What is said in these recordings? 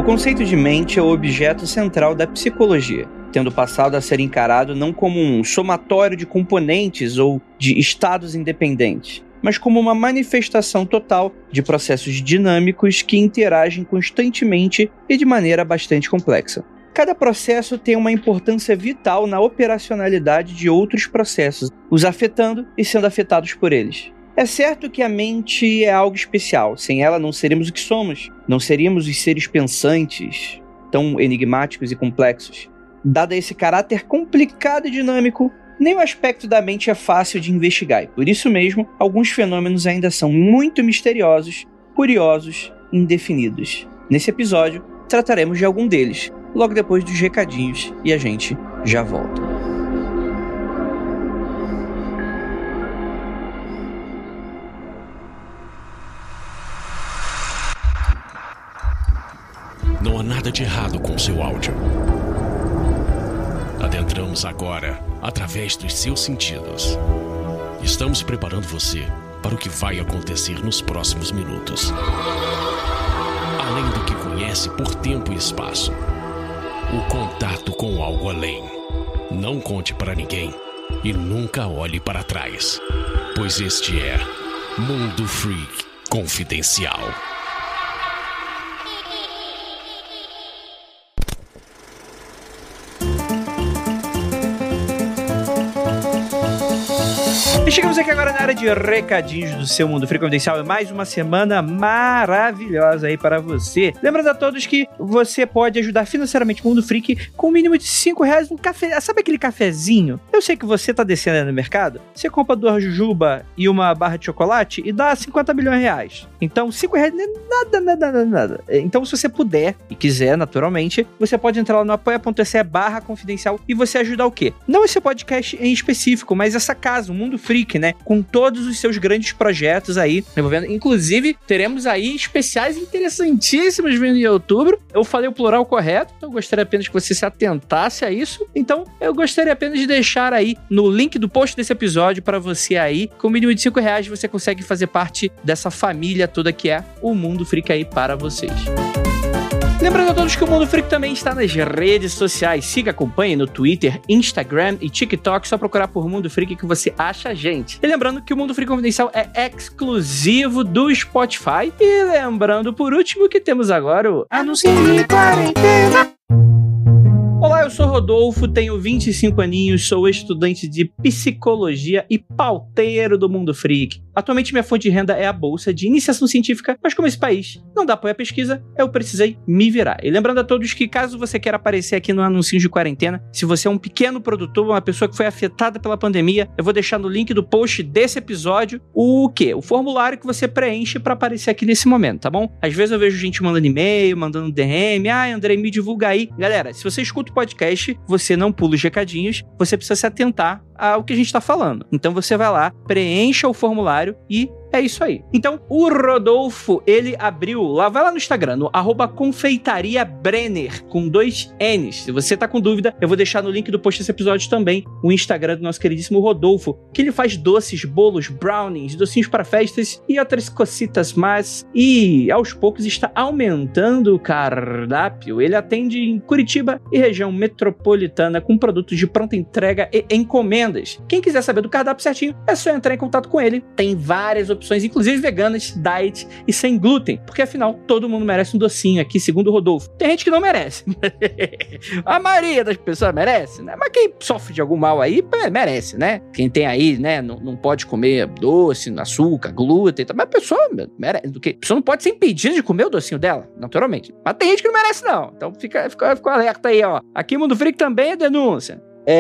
conceito de mente é o objeto central da psicologia, tendo passado a ser encarado não como um somatório de componentes ou de estados independentes, mas como uma manifestação total de processos dinâmicos que interagem constantemente e de maneira bastante complexa. Cada processo tem uma importância vital na operacionalidade de outros processos, os afetando e sendo afetados por eles. É certo que a mente é algo especial. Sem ela não seríamos o que somos. Não seríamos os seres pensantes, tão enigmáticos e complexos. Dado esse caráter complicado e dinâmico, nem o aspecto da mente é fácil de investigar. E por isso mesmo, alguns fenômenos ainda são muito misteriosos, curiosos e indefinidos. Nesse episódio, trataremos de algum deles, logo depois dos recadinhos, e a gente já volta. Não há nada de errado com seu áudio. Adentramos agora através dos seus sentidos. Estamos preparando você para o que vai acontecer nos próximos minutos. Além do que conhece por tempo e espaço, o contato com algo além. Não conte para ninguém e nunca olhe para trás, pois este é Mundo Freak Confidencial. E chegamos aqui agora na área de recadinhos do seu Mundo Freak Confidencial. É mais uma semana maravilhosa aí para você. Lembrando a todos que você pode ajudar financeiramente o Mundo Freak com o mínimo de R$5 no café. Sabe aquele cafezinho? Eu sei que você tá descendo aí no mercado. Você compra 2 jujuba e uma barra de chocolate e dá 50 milhões de reais. Então, R$5 não é nada. Então, se você puder e quiser, naturalmente, você pode entrar lá no apoia.se/confidencial e você ajudar o quê? Não esse podcast em específico, mas essa casa, o Mundo Freak, né? Com todos os seus grandes projetos aí envolvendo. Inclusive, teremos aí especiais interessantíssimos vindo em outubro. Eu falei o plural correto, então eu gostaria apenas que você se atentasse a isso. Então, eu gostaria apenas de deixar aí no link do post desse episódio para você aí, com o mínimo de R$5, você consegue fazer parte dessa família toda que é o Mundo Freak aí para vocês. Lembrando a todos que o Mundo Freak também está nas redes sociais. Siga, acompanhe no Twitter, Instagram e TikTok. Só procurar por Mundo Freak que você acha a gente. E lembrando que o Mundo Freak Confidencial é exclusivo do Spotify. E lembrando, por último, que temos agora o Anúncio de Quarentena. Olá, eu sou Rodolfo, tenho 25 aninhos, sou estudante de psicologia e pauteiro do Mundo Freak. Atualmente minha fonte de renda é a bolsa de iniciação científica, mas como esse país não dá apoio à pesquisa, eu precisei me virar. E lembrando a todos que caso você queira aparecer aqui no Anúncio de Quarentena, se você é um pequeno produtor, uma pessoa que foi afetada pela pandemia, eu vou deixar no link do post desse episódio o quê? O formulário que você preenche para aparecer aqui nesse momento, tá bom? Às vezes eu vejo gente mandando e-mail, mandando DM, Andrei, me divulga aí. Galera, se você escuta o podcast, você não pula os recadinhos, você precisa se atentar ao que a gente tá falando. Então você vai lá, preencha o formulário e é isso aí. Então, o Rodolfo, ele abriu lá, vai lá no Instagram, no @confeitariabrenner, com 2 N's. Se você tá com dúvida, eu vou deixar no link do post desse episódio também o Instagram do nosso queridíssimo Rodolfo, que ele faz doces, bolos, brownies, docinhos para festas e outras cocitas mais. E aos poucos está aumentando o cardápio. Ele atende em Curitiba e região metropolitana com produtos de pronta entrega e encomendas. Quem quiser saber do cardápio certinho, é só entrar em contato com ele. Tem várias opções, inclusive veganas, diet e sem glúten, porque afinal todo mundo merece um docinho aqui, segundo o Rodolfo. Tem gente que não merece. A maioria das pessoas merece, né? Mas quem sofre de algum mal aí, merece, né? Quem tem aí, né, não pode comer doce, açúcar, glúten, mas a pessoa merece. A pessoa não pode ser impedida de comer o docinho dela, naturalmente. Mas tem gente que não merece, não. Então fica alerta aí, ó. Aqui Mundo Freak também é denúncia.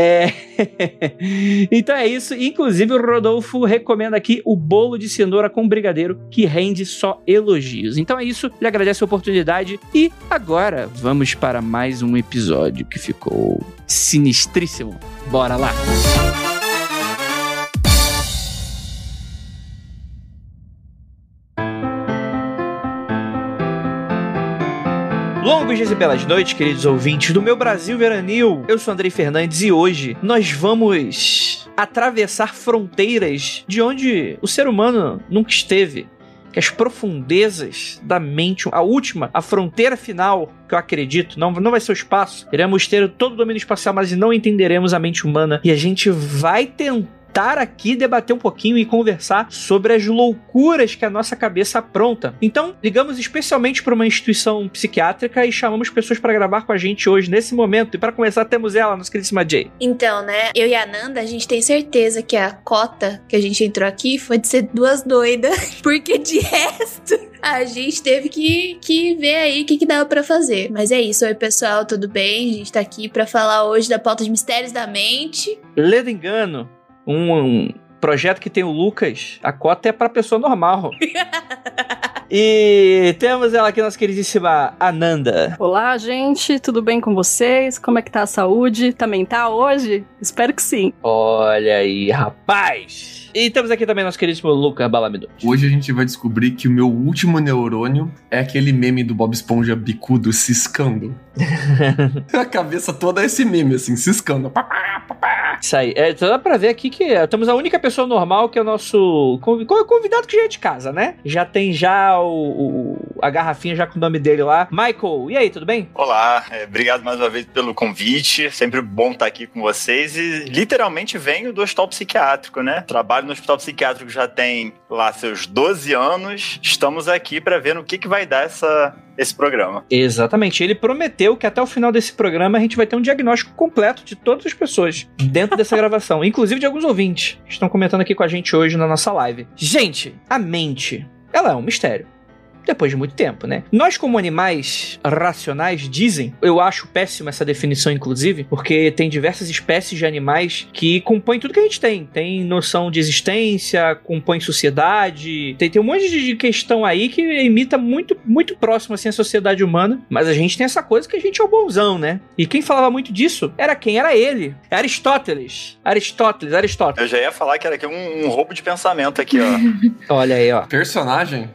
Então é isso. Inclusive o Rodolfo recomenda aqui o bolo de cenoura com brigadeiro, que rende só elogios. Então é isso, lhe agradeço a oportunidade e agora vamos para mais um episódio que ficou sinistríssimo. Bora lá! Longos dias e belas noites, queridos ouvintes do meu Brasil veranil. Eu sou Andrei Fernandes e hoje nós vamos atravessar fronteiras de onde o ser humano nunca esteve. que as profundezas da mente, a fronteira final, que eu acredito, não vai ser o espaço. Iremos ter todo o domínio espacial, mas não entenderemos a mente humana. E a gente vai tentar aqui debater um pouquinho e conversar sobre as loucuras que a nossa cabeça apronta. Então, ligamos especialmente para uma instituição psiquiátrica e chamamos pessoas para gravar com a gente hoje, nesse momento. E para começar, temos ela, nossa queridíssima Jay. Então, né, eu e a Nanda, a gente tem certeza que a cota que a gente entrou aqui foi de ser duas doidas, porque de resto a gente teve que ver aí o que dava pra fazer. Mas é isso, oi pessoal, tudo bem? A gente tá aqui pra falar hoje da pauta de mistérios da mente. Ledo engano, um projeto que tem o Lucas, a cota é pra pessoa normal. E temos ela aqui, nossa queridíssima Ananda. Olá, gente, tudo bem com vocês? Como é que tá a saúde? Também tá hoje? Espero que sim. Olha aí, rapaz! E temos aqui também nosso queridíssimo Lucas Balamido. Hoje a gente vai descobrir que o meu último neurônio é aquele meme do Bob Esponja bicudo ciscando. A cabeça toda é esse meme, assim, ciscando. Isso aí. Então dá pra ver aqui que temos a única pessoa normal que é o nosso convidado que já é de casa, né? Já tem a garrafinha já com o nome dele lá. Michael, e aí, tudo bem? Olá, obrigado mais uma vez pelo convite. Sempre bom estar aqui com vocês. E literalmente venho do hospital psiquiátrico, né? Trabalho no hospital psiquiátrico já tem lá seus 12 anos. Estamos aqui para ver no que vai dar esse programa. Exatamente. Ele prometeu que até o final desse programa a gente vai ter um diagnóstico completo de todas as pessoas dentro dessa gravação, inclusive de alguns ouvintes que estão comentando aqui com a gente hoje na nossa live. Gente, a mente, ela é um mistério. Depois de muito tempo, né? Nós, como animais racionais, dizem, eu acho péssima essa definição, inclusive, porque tem diversas espécies de animais que compõem tudo que a gente tem. Tem noção de existência, compõem sociedade, tem um monte de questão aí que imita muito, muito próximo, assim, a sociedade humana, mas a gente tem essa coisa que a gente é o bonzão, né? E quem falava muito disso era quem? Era ele. Aristóteles. Eu já ia falar que era aqui um roubo de pensamento aqui, ó. Olha aí, ó. Personagem?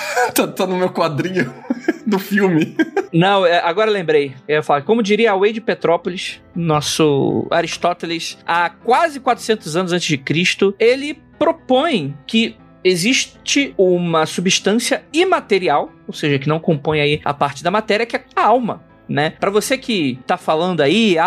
Tá no meu quadrinho do filme. Não, agora lembrei. Eu ia falar, como diria a Wade Petrópolis, nosso Aristóteles, há quase 400 anos antes de Cristo, ele propõe que existe uma substância imaterial, ou seja, que não compõe aí a parte da matéria, que é a alma. Né? Pra você que tá falando aí,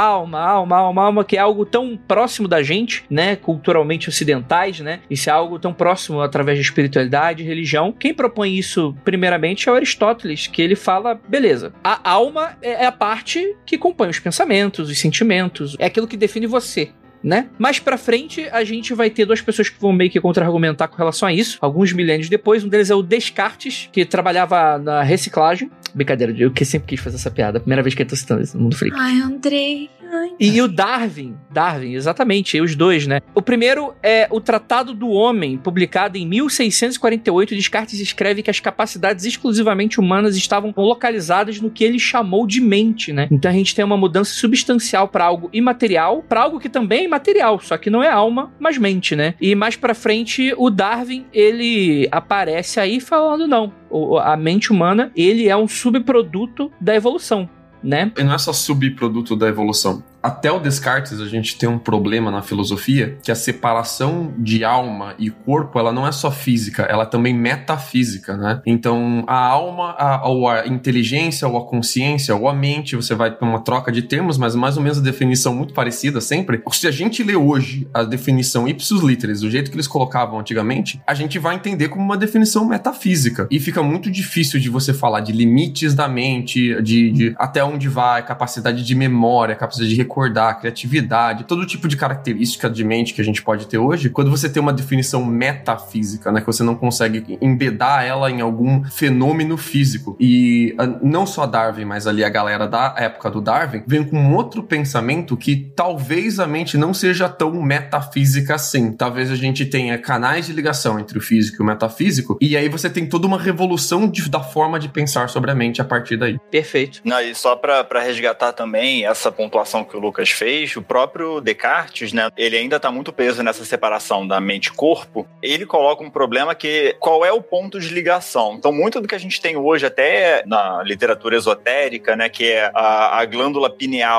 alma, que é algo tão próximo da gente, né? Culturalmente ocidentais, né? Isso é algo tão próximo através de espiritualidade, religião. Quem propõe isso, primeiramente, é o Aristóteles, que ele fala, beleza, a alma é a parte que compõe os pensamentos, os sentimentos, é aquilo que define você. Né? Mais pra frente, a gente vai ter duas pessoas que vão meio que contra-argumentar com relação a isso, alguns milênios depois. Um deles é o Descartes, que trabalhava na reciclagem. Brincadeira, eu que sempre quis fazer essa piada. Primeira vez que eu tô citando isso no Mundo Freak. Ai, Andrei. E o Darwin, exatamente, os dois, né? O primeiro é o Tratado do Homem, publicado em 1648. Descartes escreve que as capacidades exclusivamente humanas estavam localizadas no que ele chamou de mente, né? Então a gente tem uma mudança substancial para algo imaterial, para algo que também é imaterial, só que não é alma, mas mente, né? E mais pra frente, o Darwin, ele aparece aí falando, não, a mente humana, ele é um subproduto da evolução, né? E não é só subproduto da evolução. Até o Descartes, a gente tem um problema na filosofia, que a separação de alma e corpo, ela não é só física, ela é também metafísica, né? Então, a alma, ou a inteligência, ou a consciência, ou a mente, você vai ter uma troca de termos, mas mais ou menos a definição muito parecida sempre. Se a gente lê hoje a definição ipsis literis, do jeito que eles colocavam antigamente, a gente vai entender como uma definição metafísica. E fica muito difícil de você falar de limites da mente, de até onde vai, capacidade de memória, capacidade de recordar, criatividade, todo tipo de característica de mente que a gente pode ter hoje, quando você tem uma definição metafísica, né, que você não consegue embedar ela em algum fenômeno físico. E não só Darwin, mas ali a galera da época do Darwin, vem com um outro pensamento que talvez a mente não seja tão metafísica assim. Talvez a gente tenha canais de ligação entre o físico e o metafísico, e aí você tem toda uma revolução da forma de pensar sobre a mente a partir daí. Perfeito. Não, e só pra resgatar também essa pontuação que o Lucas fez, o próprio Descartes, né, ele ainda tá muito preso nessa separação da mente-corpo. Ele coloca um problema que, qual é o ponto de ligação? Então, muito do que a gente tem hoje, até na literatura esotérica, né, que é a glândula pineal,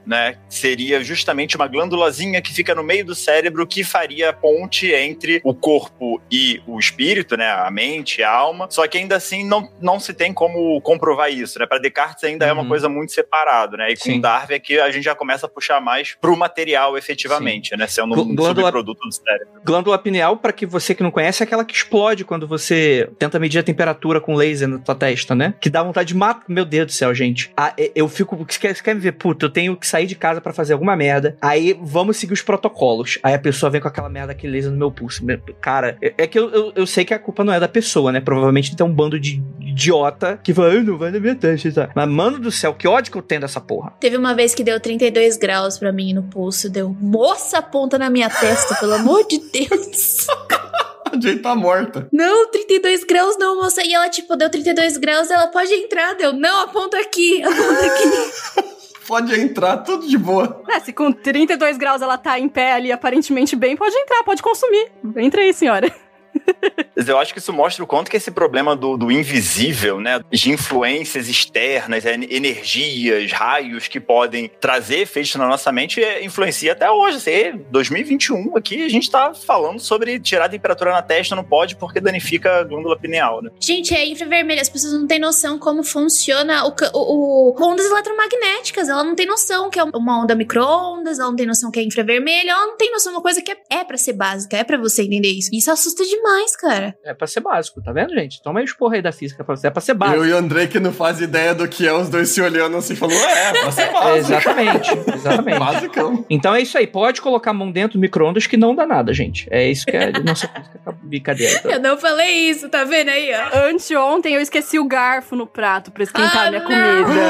né? Seria justamente uma glândulazinha que fica no meio do cérebro que faria a ponte entre o corpo e o espírito, né? A mente, a alma. Só que ainda assim não se tem como comprovar isso, né? Para Descartes ainda é uma coisa muito separada, né? E com Darwin é que a gente já começa a puxar mais pro material efetivamente, né? Sendo um subproduto do cérebro. Glândula pineal, para que você que não conhece, é aquela que explode quando você tenta medir a temperatura com laser na tua testa, né? Que dá vontade de matar. Meu Deus do céu, gente. Eu fico... Você quer me ver? Puta, eu tenho que sair de casa pra fazer alguma merda. Aí, vamos seguir os protocolos. Aí a pessoa vem com aquela merda, aquele laser no meu pulso. Cara, é que eu sei que a culpa não é da pessoa, né? Provavelmente tem um bando de idiota que fala, não vai na minha testa, tá? Mas, mano do céu, que ódio que eu tenho dessa porra. Teve uma vez que deu 32 graus pra mim no pulso. Deu, moça, ponta na minha testa, pelo amor de Deus. A Jay tá morta. Não, 32 graus não, moça. E ela, tipo, deu 32 graus, ela pode entrar. Deu, não, aponta aqui. Pode entrar, tudo de boa. Se com 32 graus ela tá em pé ali, aparentemente bem, pode entrar, pode consumir. Entra aí, senhora. Eu acho que isso mostra o quanto que esse problema do invisível, né, de influências externas, energias, raios que podem trazer efeitos na nossa mente, influencia até hoje. Assim, 2021 aqui, a gente tá falando sobre tirar a temperatura na testa, não pode porque danifica a glândula pineal, né? Gente, é infravermelho, as pessoas não têm noção como funciona ondas eletromagnéticas, ela não tem noção que é uma onda micro-ondas, ela não tem noção que é infravermelho, ela não tem noção de uma coisa que é pra ser básica, é pra você entender isso. Isso assusta demais, cara. É pra ser básico, tá vendo, gente? Toma aí os porra aí da física pra você. É pra ser básico. Eu e o Andrei que não faz ideia do que é, os dois se olhando assim, falou, pra ser básico. Exatamente. Basicão. Então é isso aí, pode colocar a mão dentro do micro-ondas que não dá nada, gente. É isso que é nossa física, brincadeira. Então. Eu não falei isso, tá vendo aí, ó? Anteontem eu esqueci o garfo no prato pra esquentar minha comida.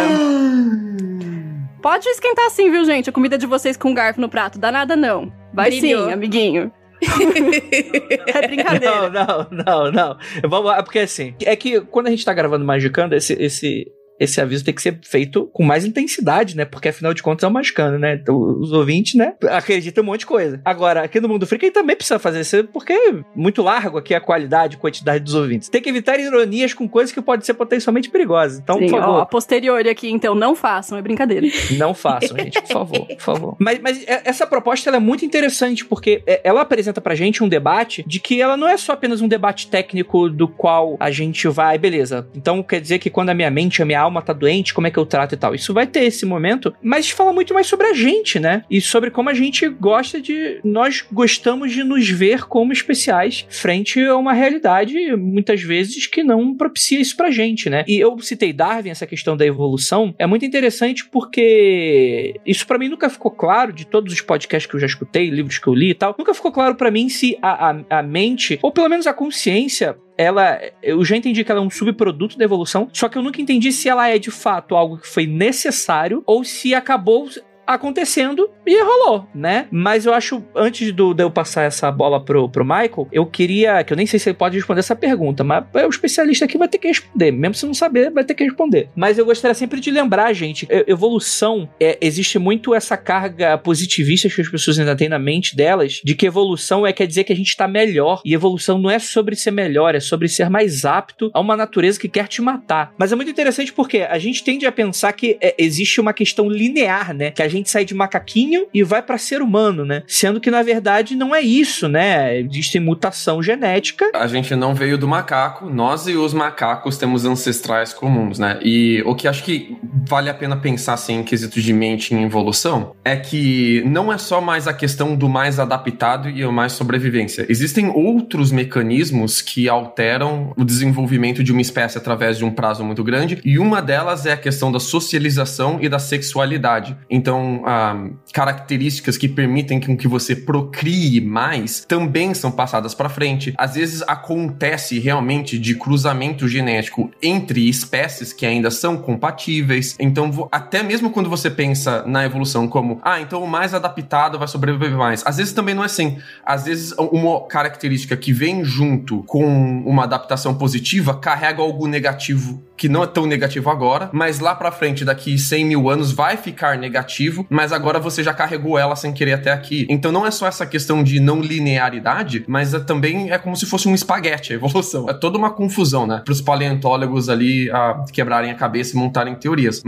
Pode esquentar sim, viu, gente? A comida de vocês com garfo no prato, dá nada não. Vai Brilhou. Sim, amiguinho. É brincadeira. Não. Vamos lá, porque assim, é que quando a gente tá gravando Magicando, esse aviso tem que ser feito com mais intensidade, né? Porque afinal de contas é o Magicando, né? Então, os ouvintes, né? Acreditam em um monte de coisa. Agora, aqui no Mundo Freak, a gente também precisa fazer isso, porque é muito largo aqui a qualidade e quantidade dos ouvintes. Tem que evitar ironias com coisas que podem ser potencialmente perigosas. Então, sim, por favor. A posteriori aqui, então, não façam, é brincadeira. Não façam, gente, por favor. Mas essa proposta, ela é muito interessante, porque ela apresenta pra gente um debate de que ela não é só apenas um debate técnico do qual a gente vai, beleza, então quer dizer que quando a minha mente, a minha alma tá doente, como é que eu trato e tal. Isso vai ter esse momento, mas fala muito mais sobre a gente, né? E sobre como a gente nós gostamos de nos ver como especiais frente a uma realidade, muitas vezes, que não propicia isso pra gente, né? E eu citei Darwin, essa questão da evolução, é muito interessante porque isso pra mim nunca ficou claro, de todos os podcasts que eu já escutei, livros que eu li e tal, nunca ficou claro pra mim se a mente, ou pelo menos a consciência, eu já entendi que ela é um subproduto da evolução, só que eu nunca entendi se ela é de fato algo que foi necessário ou se acabou acontecendo e rolou, né? Mas eu acho, antes de eu passar essa bola pro Michael, eu queria, que eu nem sei se ele pode responder essa pergunta, mas o especialista aqui vai ter que responder, mesmo se não saber, vai ter que responder. Mas eu gostaria sempre de lembrar, gente, evolução, existe muito essa carga positivista que as pessoas ainda têm na mente delas, de que evolução quer dizer que a gente tá melhor, e evolução não é sobre ser melhor, é sobre ser mais apto a uma natureza que quer te matar. Mas é muito interessante porque a gente tende a pensar que existe uma questão linear, né? Que a gente sai de macaquinho e vai pra ser humano, né? Sendo que, na verdade, não é isso, né? Existe mutação genética. A gente não veio do macaco, nós e os macacos temos ancestrais comuns, né? E o que acho que vale a pena pensar, assim, em quesito de mente em evolução, é que não é só mais a questão do mais adaptado e o mais sobrevivência. Existem outros mecanismos que alteram o desenvolvimento de uma espécie através de um prazo muito grande, e uma delas é a questão da socialização e da sexualidade. Então, características que permitem que você procrie mais também são passadas para frente. Às vezes acontece realmente de cruzamento genético entre espécies que ainda são compatíveis. Então, até mesmo quando você pensa na evolução como, então o mais adaptado vai sobreviver mais. Às vezes também não é assim. Às vezes uma característica que vem junto com uma adaptação positiva carrega algo negativo que não é tão negativo agora, mas lá pra frente, daqui 100 mil anos, vai ficar negativo, mas agora você já carregou ela sem querer até aqui. Então não é só essa questão de não linearidade, mas também é como se fosse um espaguete, a evolução. É toda uma confusão, né? Para os paleontólogos ali quebrarem a cabeça e montarem teorias. Mas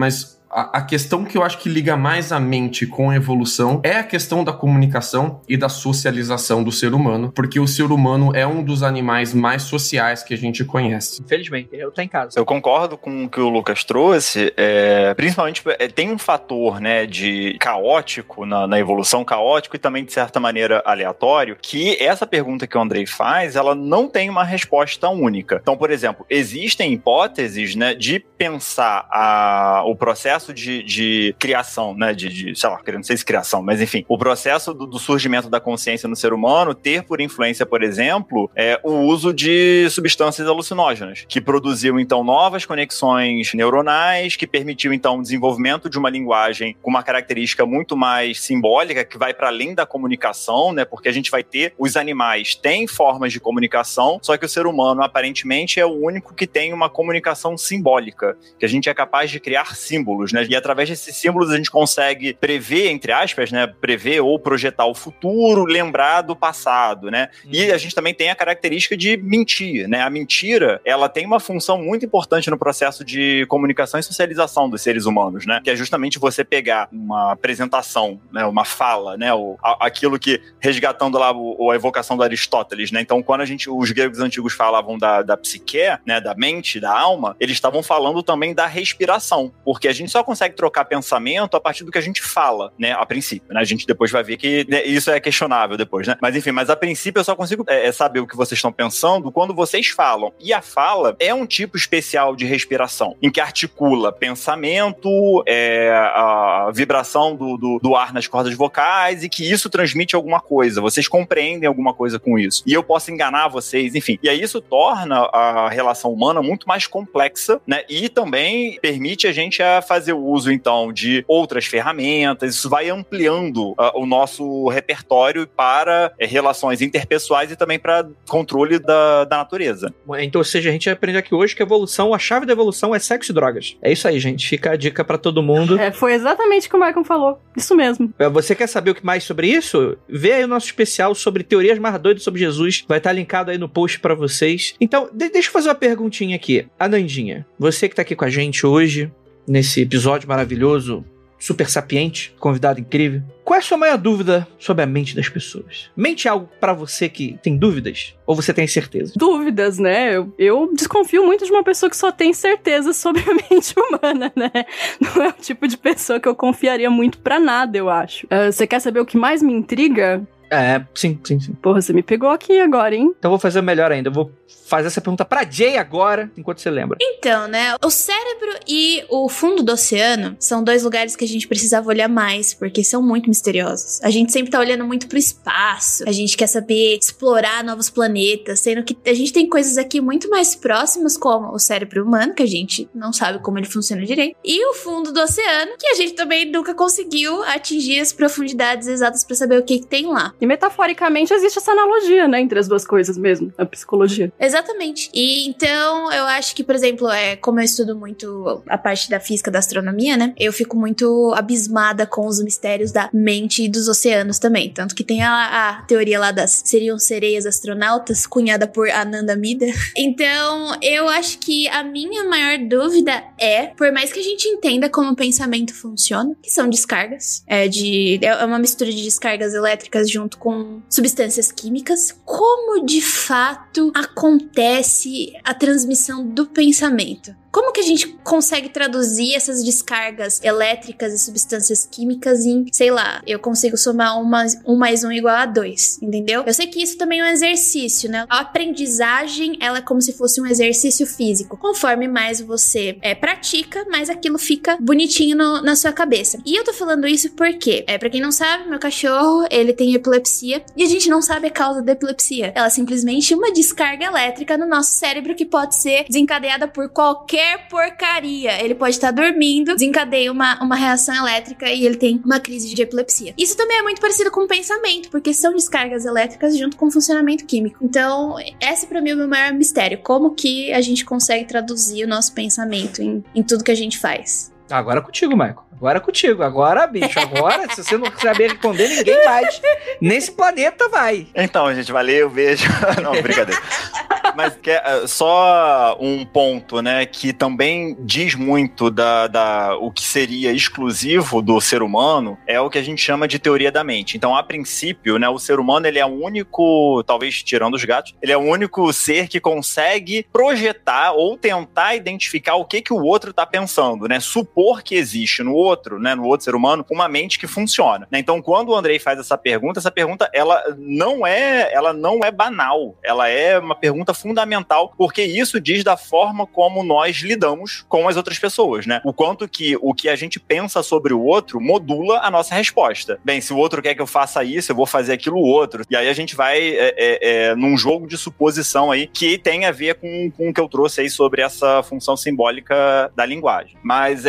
A questão que eu acho que liga mais a mente com a evolução é a questão da comunicação e da socialização do ser humano, porque o ser humano é um dos animais mais sociais que a gente conhece. Infelizmente, eu tô em casa. Eu concordo com o que o Lucas trouxe, principalmente tem um fator, né, de caótico na evolução, caótico e também, de certa maneira, aleatório, que essa pergunta que o Andrei faz, ela não tem uma resposta única. Então, por exemplo, existem hipóteses, né, de pensar o processo de criação, né, sei lá, não sei se criação, mas enfim, o processo do surgimento da consciência no ser humano ter por influência, por exemplo, o uso de substâncias alucinógenas, que produziam, então, novas conexões neuronais, que permitiu, então, o desenvolvimento de uma linguagem com uma característica muito mais simbólica, que vai para além da comunicação, né, porque a gente vai ter, os animais têm formas de comunicação, só que o ser humano, aparentemente, é o único que tem uma comunicação simbólica, que a gente é capaz de criar símbolos, né, e através desses símbolos a gente consegue prever, entre aspas, né, prever ou projetar o futuro, lembrar do passado, né, e a gente também tem a característica de mentir, né, a mentira, ela tem uma função muito importante no processo de comunicação e socialização dos seres humanos, né, que é justamente você pegar uma apresentação, né, uma fala, né, aquilo que, resgatando lá a evocação do Aristóteles, né, então quando os gregos antigos falavam da psique, né, da mente, da alma, eles estavam falando também da respiração, porque a gente só consegue trocar pensamento a partir do que a gente fala, né, a princípio, né, a gente depois vai ver que, né, isso é questionável depois, né, mas enfim, mas a princípio eu só consigo saber o que vocês estão pensando quando vocês falam, e a fala é um tipo especial de respiração, em que articula pensamento, a vibração do ar nas cordas vocais, e que isso transmite alguma coisa, vocês compreendem alguma coisa com isso, e eu posso enganar vocês, enfim, e aí isso torna a relação humana muito mais complexa, né, e também permite a gente fazer o uso, então, de outras ferramentas, isso vai ampliando o nosso repertório para relações interpessoais e também para controle da natureza. Então, ou seja, a gente aprende aqui hoje que a chave da evolução é sexo e drogas. É isso aí, gente. Fica a dica pra todo mundo. Foi exatamente o que o Michael falou. Isso mesmo. Você quer saber mais sobre isso? Vê aí o nosso especial sobre teorias mais doidas sobre Jesus. Vai estar linkado aí no post pra vocês. Então, deixa eu fazer uma perguntinha aqui. Anandinha, você que tá aqui com a gente hoje, nesse episódio maravilhoso, super sapiente, convidado incrível. Qual é a sua maior dúvida sobre a mente das pessoas? Mente algo pra você que tem dúvidas? Ou você tem certeza? Dúvidas, né? Eu desconfio muito de uma pessoa que só tem certeza sobre a mente humana, né? Não é o tipo de pessoa que eu confiaria muito pra nada, eu acho. Você quer saber o que mais me intriga? Sim. Porra, você me pegou aqui agora, hein? Então eu vou fazer o melhor ainda. Eu vou fazer essa pergunta pra Jay agora, enquanto você lembra. Então, né? O cérebro e o fundo do oceano são dois lugares que a gente precisava olhar mais, porque são muito misteriosos. A gente sempre tá olhando muito pro espaço. A gente quer saber explorar novos planetas, sendo que a gente tem coisas aqui muito mais próximas, como o cérebro humano, que a gente não sabe como ele funciona direito, e o fundo do oceano, que a gente também nunca conseguiu atingir as profundidades exatas pra saber o que tem lá. E metaforicamente existe essa analogia, né, entre as duas coisas mesmo, a psicologia. Exatamente. E então eu acho que, por exemplo, como eu estudo muito a parte da física, da astronomia, né, eu fico muito abismada com os mistérios da mente e dos oceanos também. Tanto que tem a teoria lá seriam sereias astronautas, cunhada por Ananda Mida. Então eu acho que a minha maior dúvida por mais que a gente entenda como o pensamento funciona, que são descargas, é uma mistura de descargas elétricas junto com substâncias químicas, como de fato acontece a transmissão do pensamento? Como que a gente consegue traduzir essas descargas elétricas e substâncias químicas em, sei lá, eu consigo somar 1 mais 1 igual a 2, entendeu? Eu sei que isso também é um exercício, né? A aprendizagem, ela é como se fosse um exercício físico. Conforme mais você pratica, mais aquilo fica bonitinho na sua cabeça. E eu tô falando isso porque, pra quem não sabe, meu cachorro, ele tem epilepsia e a gente não sabe a causa da epilepsia. Ela é simplesmente uma descarga elétrica no nosso cérebro que pode ser desencadeada por qualquer porcaria. Ele pode estar dormindo, desencadeia uma reação elétrica e ele tem uma crise de epilepsia. Isso também é muito parecido com o pensamento, porque são descargas elétricas junto com o funcionamento químico. Então, esse pra mim é o meu maior mistério. Como que a gente consegue traduzir o nosso pensamento em tudo que a gente faz? Agora contigo, Michael. Agora contigo. Agora, bicho. Agora, se você não saber responder, ninguém mais nesse planeta vai. Então, gente, valeu, beijo. Não, brincadeira. Mas só um ponto, né, que também diz muito o que seria exclusivo do ser humano, é o que a gente chama de teoria da mente. Então, a princípio, né, o ser humano, ele é o único, talvez tirando os gatos, ele é o único ser que consegue projetar ou tentar identificar o que o outro está pensando, né, supor que existe no outro, né, no outro ser humano, uma mente que funciona, né? Então, quando o Andrei faz essa pergunta, ela não é banal, ela é uma pergunta fundamental, porque isso diz da forma como nós lidamos com as outras pessoas, né? O quanto que o que a gente pensa sobre o outro modula a nossa resposta. Bem, se o outro quer que eu faça isso, eu vou fazer aquilo outro. E aí a gente vai num jogo de suposição aí que tem a ver com o que eu trouxe aí sobre essa função simbólica da linguagem. Mas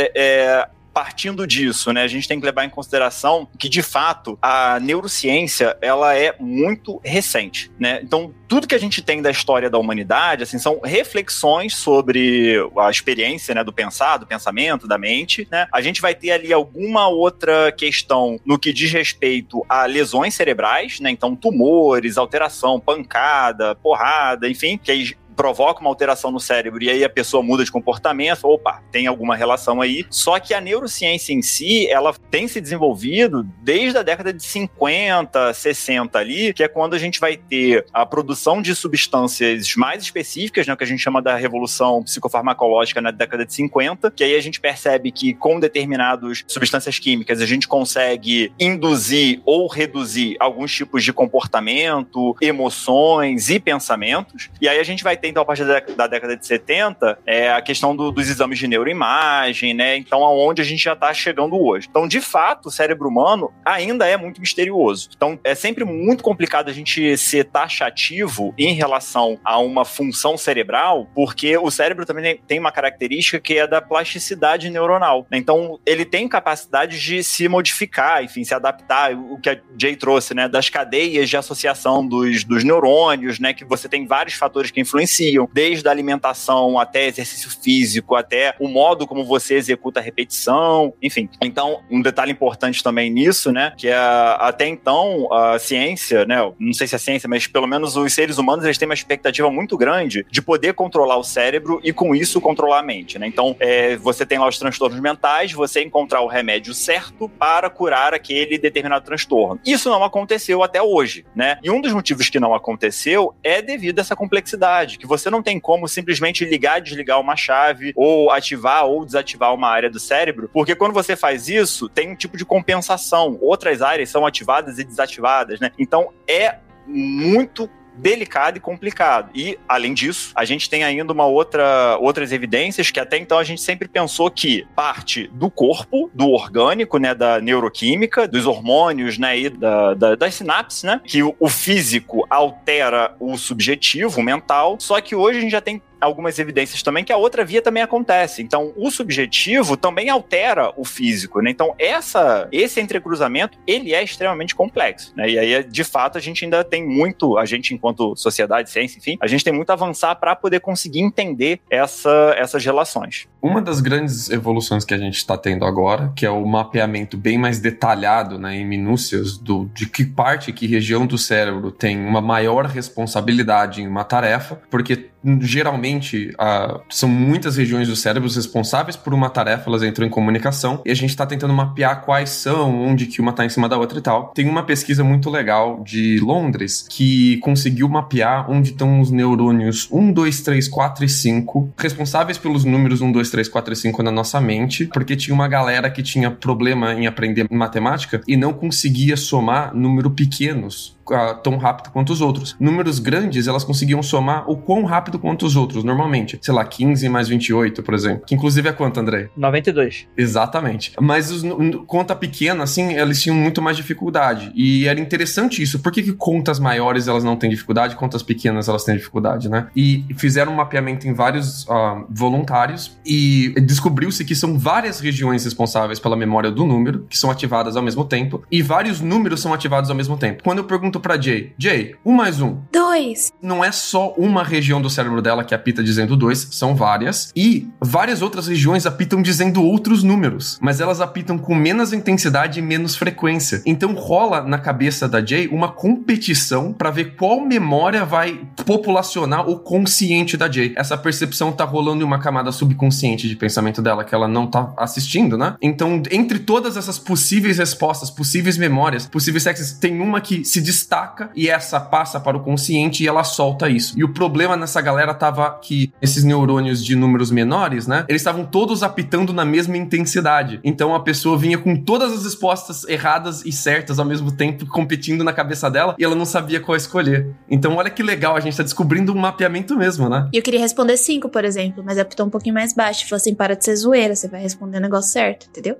partindo disso, né, a gente tem que levar em consideração que, de fato, a neurociência, ela é muito recente, né? Então, tudo que a gente tem da história da humanidade, assim, são reflexões sobre a experiência, né, do pensar, do pensamento, da mente, né? A gente vai ter ali alguma outra questão no que diz respeito a lesões cerebrais, né? Então, tumores, alteração, pancada, porrada, enfim, que aí provoca uma alteração no cérebro e aí a pessoa muda de comportamento, opa, tem alguma relação aí. Só que a neurociência em si, ela tem se desenvolvido desde a década de 50, 60 ali, que é quando a gente vai ter a produção de substâncias mais específicas, né, que a gente chama da revolução psicofarmacológica na década de 50, que aí a gente percebe que com determinadas substâncias químicas a gente consegue induzir ou reduzir alguns tipos de comportamento, emoções e pensamentos. E aí a gente vai ter, então, a partir da década de 70, a questão dos exames de neuroimagem, né? Então, aonde a gente já está chegando hoje. Então, de fato, o cérebro humano ainda é muito misterioso. Então, é sempre muito complicado a gente ser taxativo em relação a uma função cerebral, porque o cérebro também tem uma característica que é da plasticidade neuronal. Então, ele tem capacidade de se modificar, enfim, se adaptar, o que a Jay trouxe, né? Das cadeias de associação dos neurônios, né? Que você tem vários fatores que influenciam, desde a alimentação até exercício físico, até o modo como você executa a repetição, enfim. Então, um detalhe importante também nisso, né, que até então a ciência, né, não sei se é ciência, mas pelo menos os seres humanos, eles têm uma expectativa muito grande de poder controlar o cérebro e com isso controlar a mente, né? Então, você tem lá os transtornos mentais, você encontrar o remédio certo para curar aquele determinado transtorno. Isso não aconteceu até hoje, né? E um dos motivos que não aconteceu é devido a essa complexidade, que você não tem como simplesmente ligar e desligar uma chave, ou ativar ou desativar uma área do cérebro, porque quando você faz isso, tem um tipo de compensação. Outras áreas são ativadas e desativadas, né? Então, é muito delicado e complicado. E, além disso, a gente tem ainda outras evidências que até então a gente sempre pensou que parte do corpo, do orgânico, né, da neuroquímica, dos hormônios, né, e das sinapses, né, que o físico altera o subjetivo, o mental, só que hoje a gente já tem algumas evidências também que a outra via também acontece. Então, o subjetivo também altera o físico, né? Então, esse entrecruzamento, ele é extremamente complexo, né? E aí, de fato, a gente ainda tem muito, a gente enquanto sociedade, ciência, enfim, a gente tem muito a avançar para poder conseguir entender essas relações. Uma das grandes evoluções que a gente está tendo agora, que é o mapeamento bem mais detalhado, né, em minúcias de que parte, que região do cérebro tem uma maior responsabilidade em uma tarefa, porque geralmente são muitas regiões do cérebro responsáveis por uma tarefa, elas entram em comunicação e a gente está tentando mapear quais são, onde que uma está em cima da outra e tal. Tem uma pesquisa muito legal de Londres que conseguiu mapear onde estão os neurônios 1, 2, 3, 4 e 5 responsáveis pelos números 1, 2, 3, 4 e 5 na nossa mente, porque tinha uma galera que tinha problema em aprender matemática e não conseguia somar números pequenos tão rápido quanto os outros. Números grandes, elas conseguiam somar o quão rápido quanto os outros, normalmente. Sei lá, 15 mais 28, por exemplo. Que inclusive é quanto, André? 92. Exatamente. Mas conta pequena, assim, eles tinham muito mais dificuldade. E era interessante isso. Por que contas maiores elas não têm dificuldade, contas pequenas elas têm dificuldade, né? E fizeram um mapeamento em vários voluntários e e descobriu-se que são várias regiões responsáveis pela memória do número, que são ativadas ao mesmo tempo, e vários números são ativados ao mesmo tempo. Quando eu pergunto pra Jay, 1 mais 1. 2. Não é só uma região do cérebro dela que apita dizendo 2, são várias, e várias outras regiões apitam dizendo outros números, mas elas apitam com menos intensidade e menos frequência. Então rola na cabeça da Jay uma competição pra ver qual memória vai populacionar o consciente da Jay. Essa percepção tá rolando em uma camada subconsciente de pensamento dela que ela não tá assistindo, né? Então, entre todas essas possíveis respostas, possíveis memórias, possíveis sexos, tem uma que se destaca e essa passa para o consciente e ela solta isso. E o problema nessa galera tava que esses neurônios de números menores, né? Eles estavam todos apitando na mesma intensidade. Então, a pessoa vinha com todas as respostas erradas e certas ao mesmo tempo, competindo na cabeça dela e ela não sabia qual escolher. Então, olha que legal, a gente tá descobrindo um mapeamento mesmo, né? E eu queria responder 5, por exemplo, mas apitou um pouquinho mais baixo. Falou assim, para de ser zoeira, você vai responder o negócio certo, entendeu?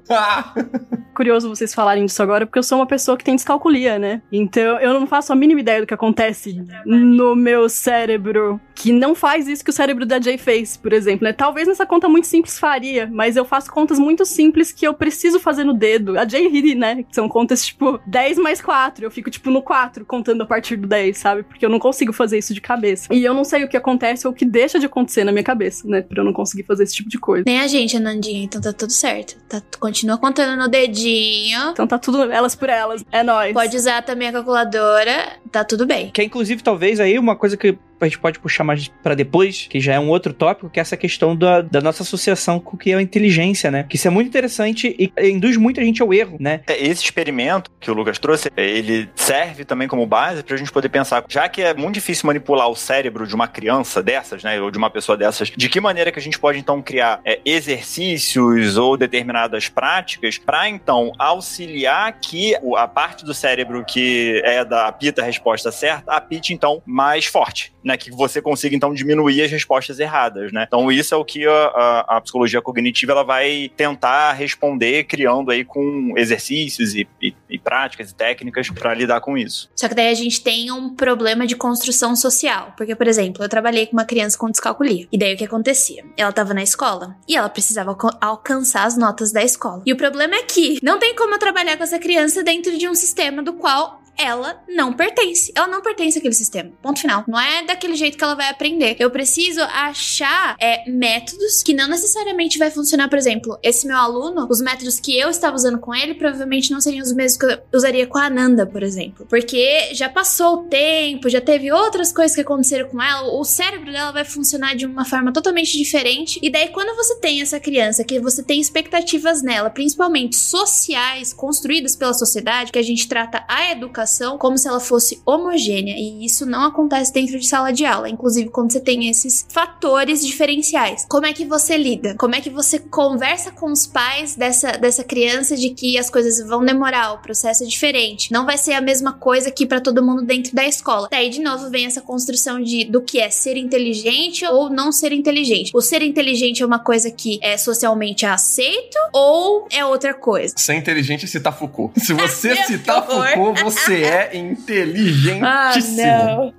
Curioso vocês falarem disso agora, porque eu sou uma pessoa que tem descalculia, né? Então, eu não faço a mínima ideia do que acontece no meu cérebro, que não faz isso que o cérebro da Jay fez, por exemplo, né? Talvez nessa conta muito simples faria, mas eu faço contas muito simples que eu preciso fazer no dedo. A Jay ri, né? São contas, tipo, 10 mais 4. Eu fico, tipo, no 4, contando a partir do 10, sabe? Porque eu não consigo fazer isso de cabeça. E eu não sei o que acontece ou o que deixa de acontecer na minha cabeça, né? Pra eu não conseguir fazer esse tipo de coisa. Nem a gente, Anandinha, então tá tudo certo. Continua contando no dedinho. Então tá tudo elas por elas. É nóis. Pode usar também a calculadora, tá tudo bem. Que é, inclusive, talvez aí uma coisa que a gente pode puxar mais pra depois, que já é um outro tópico, que é essa questão da nossa associação com o que é a inteligência, né? Que isso é muito interessante e induz muita gente ao erro, né? Esse experimento que o Lucas trouxe, ele serve também como base pra gente poder pensar, já que é muito difícil manipular o cérebro de uma criança dessas, né? Ou de uma pessoa dessas, de que maneira que a gente pode, então, criar exercícios ou determinadas práticas pra, então, auxiliar que a parte do cérebro que é da apita a resposta certa, apite, então, mais forte, né? Que você consiga, então, diminuir as respostas erradas, né? Então, isso é o que a psicologia cognitiva ela vai tentar responder, criando aí com exercícios e práticas e técnicas para lidar com isso. Só que daí a gente tem um problema de construção social. Porque, por exemplo, eu trabalhei com uma criança com descalculia. E daí o que acontecia? Ela tava na escola e ela precisava alcançar as notas da escola. E o problema é que não tem como eu trabalhar com essa criança dentro de um sistema do qual ela não pertence. Ela não pertence àquele sistema. Ponto final. Não é daquele jeito que ela vai aprender. Eu preciso achar métodos que não necessariamente vai funcionar. Por exemplo, esse meu aluno, os métodos que eu estava usando com ele provavelmente não seriam os mesmos que eu usaria com a Ananda, por exemplo. Porque já passou o tempo, já teve outras coisas que aconteceram com ela, o cérebro dela vai funcionar de uma forma totalmente diferente. E daí, quando você tem essa criança, que você tem expectativas nela, principalmente sociais, construídas pela sociedade, que a gente trata a educação como se ela fosse homogênea, e isso não acontece dentro de sala de aula, inclusive quando você tem esses fatores diferenciais. Como é que você lida? Como é que você conversa com os pais dessa criança de que as coisas vão demorar, o processo é diferente, não vai ser a mesma coisa aqui pra todo mundo dentro da escola. Daí, de novo, vem essa construção do que é ser inteligente ou não ser inteligente. O ser inteligente é uma coisa que é socialmente aceito ou é outra coisa? Ser inteligente é citar Foucault. Se você citar Foucault, você é inteligentíssimo. Não.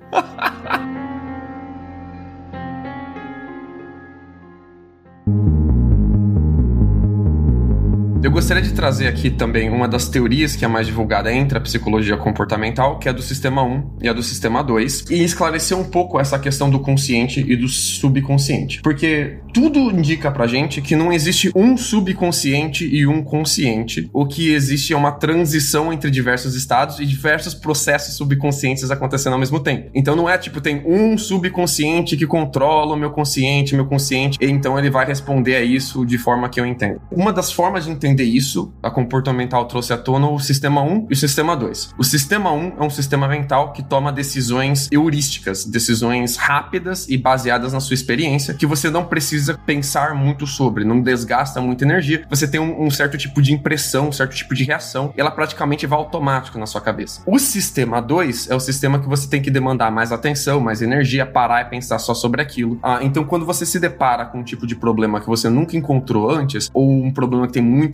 Eu gostaria de trazer aqui também uma das teorias que é mais divulgada entre a psicologia comportamental, que é a do sistema 1 e a do sistema 2, e esclarecer um pouco essa questão do consciente e do subconsciente. Porque tudo indica pra gente que não existe um subconsciente e um consciente. O que existe é uma transição entre diversos estados e diversos processos subconscientes acontecendo ao mesmo tempo. Então não é tipo, tem um subconsciente que controla o meu consciente, e então ele vai responder a isso de forma que eu entendo. Uma das formas de entender isso, a comportamental trouxe à tona o sistema 1 e o sistema 2. O sistema 1 é um sistema mental que toma decisões heurísticas, decisões rápidas e baseadas na sua experiência, que você não precisa pensar muito sobre, não desgasta muita energia, você tem um certo tipo de impressão, um certo tipo de reação, e ela praticamente vai automático na sua cabeça. O sistema 2 é o sistema que você tem que demandar mais atenção, mais energia, parar e pensar só sobre aquilo. Então, quando você se depara com um tipo de problema que você nunca encontrou antes, ou um problema que tem muita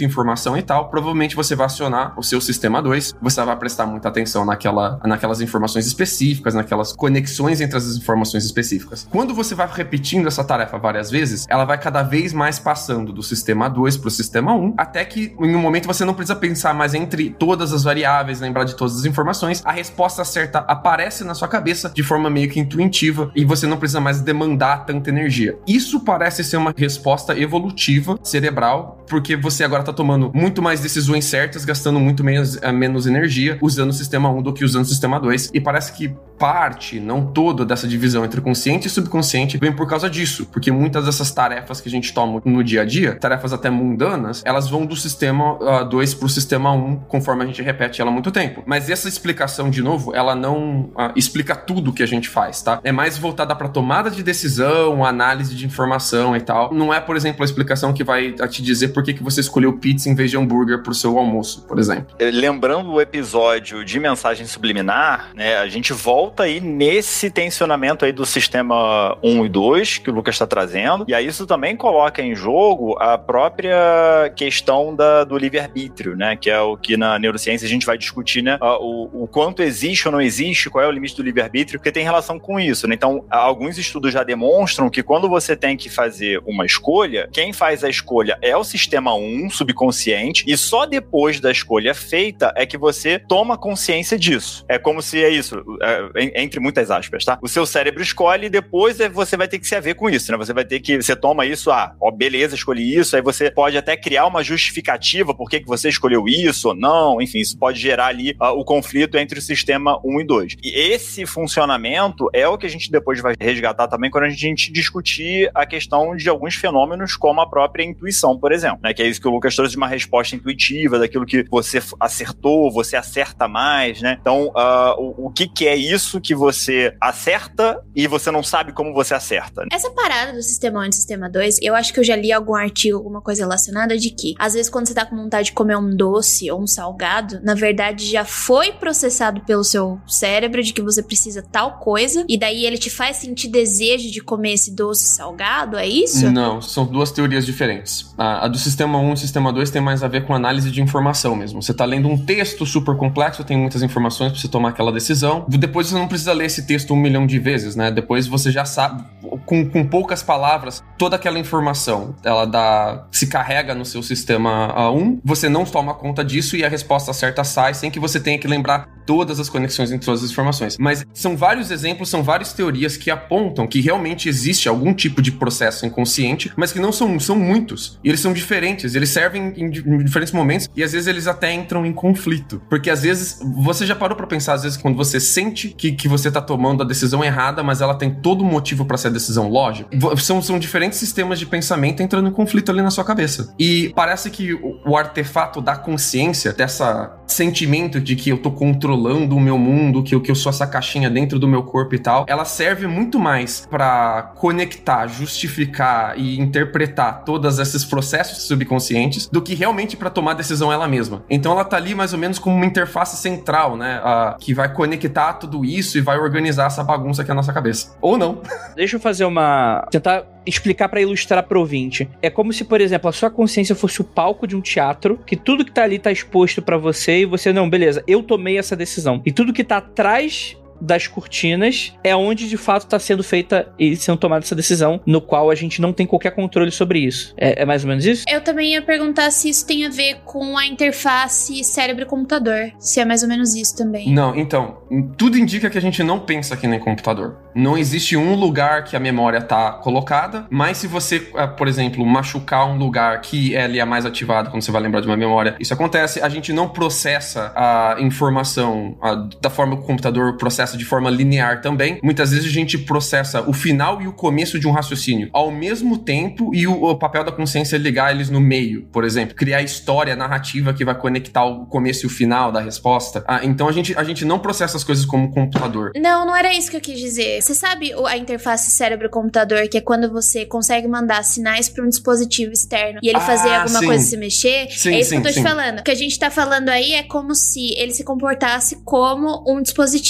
informação e tal, provavelmente você vai acionar o seu sistema 2, você vai prestar muita atenção naquelas informações específicas, naquelas conexões entre as informações específicas. Quando você vai repetindo essa tarefa várias vezes, ela vai cada vez mais passando do sistema 2 para o sistema 1, até que em um momento você não precisa pensar mais entre todas as variáveis, lembrar de todas as informações, a resposta certa aparece na sua cabeça de forma meio que intuitiva e você não precisa mais demandar tanta energia. Isso parece ser uma resposta evolutiva cerebral, porque você agora está tomando muito mais decisões certas, gastando muito menos energia usando o sistema 1 do que usando o sistema 2, e parece que parte, não toda, dessa divisão entre consciente e subconsciente vem por causa disso, porque muitas dessas tarefas que a gente toma no dia a dia, tarefas até mundanas, elas vão do sistema 2 pro sistema 1, conforme a gente repete ela há muito tempo. Mas essa explicação, de novo, ela não explica tudo que a gente faz, tá? É mais voltada pra tomada de decisão, análise de informação e tal. Não é, por exemplo, a explicação que vai te dizer por que você escolheu pizza em vez de hambúrguer pro seu almoço, por exemplo. Lembrando o episódio de mensagem subliminar, né, a gente volta aí nesse tensionamento aí do sistema 1 e 2 que o Lucas está trazendo, e aí isso também coloca em jogo a própria questão do livre-arbítrio, né, que é o que na neurociência a gente vai discutir, né, o quanto existe ou não existe, qual é o limite do livre-arbítrio, porque tem relação com isso, né? Então, alguns estudos já demonstram que quando você tem que fazer uma escolha, quem faz a escolha é o sistema 1, subconsciente, e só depois da escolha feita é que você toma consciência disso. É como se é isso, entre muitas aspas, tá? O seu cérebro escolhe e depois você vai ter que se haver com isso, né? Você toma isso, beleza, escolhi isso, aí você pode até criar uma justificativa por que você escolheu isso ou não, enfim, isso pode gerar ali o conflito entre o sistema 1 e 2. E esse funcionamento é o que a gente depois vai resgatar também quando a gente discutir a questão de alguns fenômenos como a própria intuição, por exemplo, né? Que é isso que o Lucas trouxe de uma resposta intuitiva, daquilo que você acertou, você acerta mais, né? Então, o que é isso que você acerta e você não sabe como você acerta? Essa parada do sistema 1 e do sistema 2, eu acho que eu já li algum artigo, alguma coisa relacionada de que, às vezes, quando você tá com vontade de comer um doce ou um salgado, na verdade, já foi processado pelo seu cérebro de que você precisa tal coisa, e daí ele te faz sentir desejo de comer esse doce salgado, é isso? Não, são duas teorias diferentes. A do sistema 1 e sistema 2 tem mais a ver com análise de informação mesmo. Você tá lendo um texto super complexo, tem muitas informações pra você tomar aquela decisão. Depois você não precisa ler esse texto 1 milhão de vezes, né? Depois você já sabe, com poucas palavras, toda aquela informação, ela se carrega no seu sistema 1, você não toma conta disso e a resposta certa sai sem que você tenha que lembrar todas as conexões entre todas as informações. Mas são vários exemplos, são várias teorias que apontam que realmente existe algum tipo de processo inconsciente, mas que não são muitos. E eles são diferentes, eles servem em diferentes momentos e às vezes eles até entram em conflito. Porque às vezes, você já parou pra pensar, às vezes quando você sente que você tá tomando a decisão errada, mas ela tem todo motivo pra ser a decisão lógica? São diferentes sistemas de pensamento entrando em conflito ali na sua cabeça. E parece que o artefato da consciência, dessa sentimento de que eu tô controlando o meu mundo, que eu sou essa caixinha dentro do meu corpo e tal, ela serve muito mais pra conectar, justificar e interpretar todos esses processos subconscientes do que realmente pra tomar decisão ela mesma. Então ela tá ali mais ou menos como uma interface central, né? Que vai conectar tudo isso e vai organizar essa bagunça aqui na nossa cabeça. Ou não. Deixa eu fazer tentar explicar pra ilustrar pro ouvinte. É como se, por exemplo, a sua consciência fosse o palco de um teatro, que tudo que tá ali tá exposto pra você e você, não, beleza, eu tomei essa decisão. E tudo que tá atrás das cortinas é onde de fato está sendo feita e sendo tomada essa decisão, no qual a gente não tem qualquer controle sobre isso. É mais ou menos isso? Eu também ia perguntar se isso tem a ver com a interface cérebro-computador, se é mais ou menos isso também. Não, então, tudo indica que a gente não pensa aqui nem computador. Não existe um lugar que a memória tá colocada, mas se você, por exemplo, machucar um lugar que ele é mais ativado quando você vai lembrar de uma memória, isso acontece. A gente não processa a informação da forma que o computador processa de forma linear também. Muitas vezes a gente processa o final e o começo de um raciocínio ao mesmo tempo, e o papel da consciência é ligar eles no meio, por exemplo, criar história narrativa que vai conectar o começo e o final da resposta. Então a gente não processa as coisas como computador. Não era isso que eu quis dizer. Você sabe a interface cérebro-computador, que é quando você consegue mandar sinais para um dispositivo externo e ele fazer alguma coisa se mexer? Sim, é isso que eu tô te falando. O que a gente tá falando aí é como se ele se comportasse como um dispositivo de interface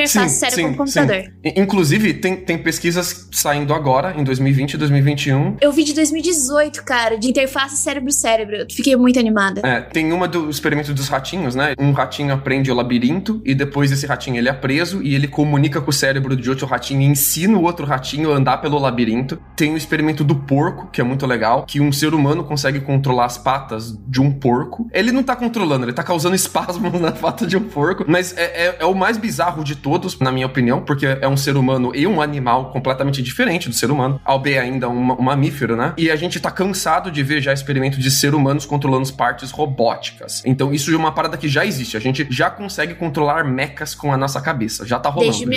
interface cérebro-computador. Inclusive, tem pesquisas saindo agora, em 2020 e 2021. Eu vi de 2018, cara, de interface cérebro-cérebro. Eu fiquei muito animada. Tem uma do experimento dos ratinhos, né? Um ratinho aprende o labirinto e depois esse ratinho ele é preso e ele comunica com o cérebro de outro ratinho e ensina o outro ratinho a andar pelo labirinto. Tem o experimento do porco, que é muito legal, que um ser humano consegue controlar as patas de um porco. Ele não tá controlando, ele tá causando espasmos na pata de um porco, mas é o mais bizarro de todos, na minha opinião, porque é um ser humano e um animal completamente diferente do ser humano, ao bem ainda um mamífero, né? E a gente tá cansado de ver já experimento de ser humanos controlando partes robóticas. Então isso é uma parada que já existe, a gente já consegue controlar mechas com a nossa cabeça, já tá rolando. Desde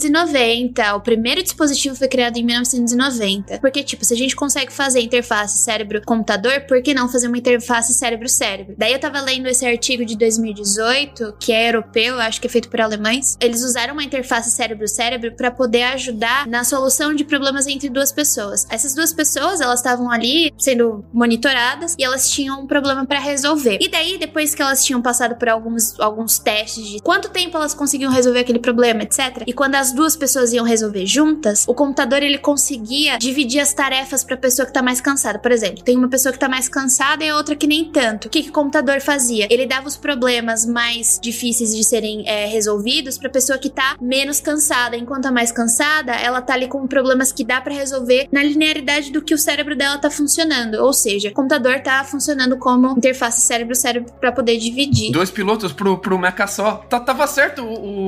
1990, o primeiro dispositivo foi criado em 1990, porque tipo, se a gente consegue fazer interface cérebro-computador, por que não fazer uma interface cérebro-cérebro? Daí eu tava lendo esse artigo de 2018, que é europeu, acho que é feito por alemães. Eles usaram uma interface cérebro-cérebro para poder ajudar na solução de problemas entre duas pessoas. Essas duas pessoas, elas estavam ali sendo monitoradas e elas tinham um problema para resolver. E daí, depois que elas tinham passado por alguns testes de quanto tempo elas conseguiam resolver aquele problema, etc. E quando as duas pessoas iam resolver juntas, o computador, ele conseguia dividir as tarefas pra pessoa que tá mais cansada. Por exemplo, tem uma pessoa que tá mais cansada e a outra que nem tanto. O que o computador fazia? Ele dava os problemas mais difíceis de serem resolvidos pra pessoa que tá menos cansada. Enquanto a mais cansada, ela tá ali com problemas que dá pra resolver na linearidade do que o cérebro dela tá funcionando. Ou seja, o computador tá funcionando como interface cérebro-cérebro pra poder dividir. 2 pilotos pro mecha só. Tava certo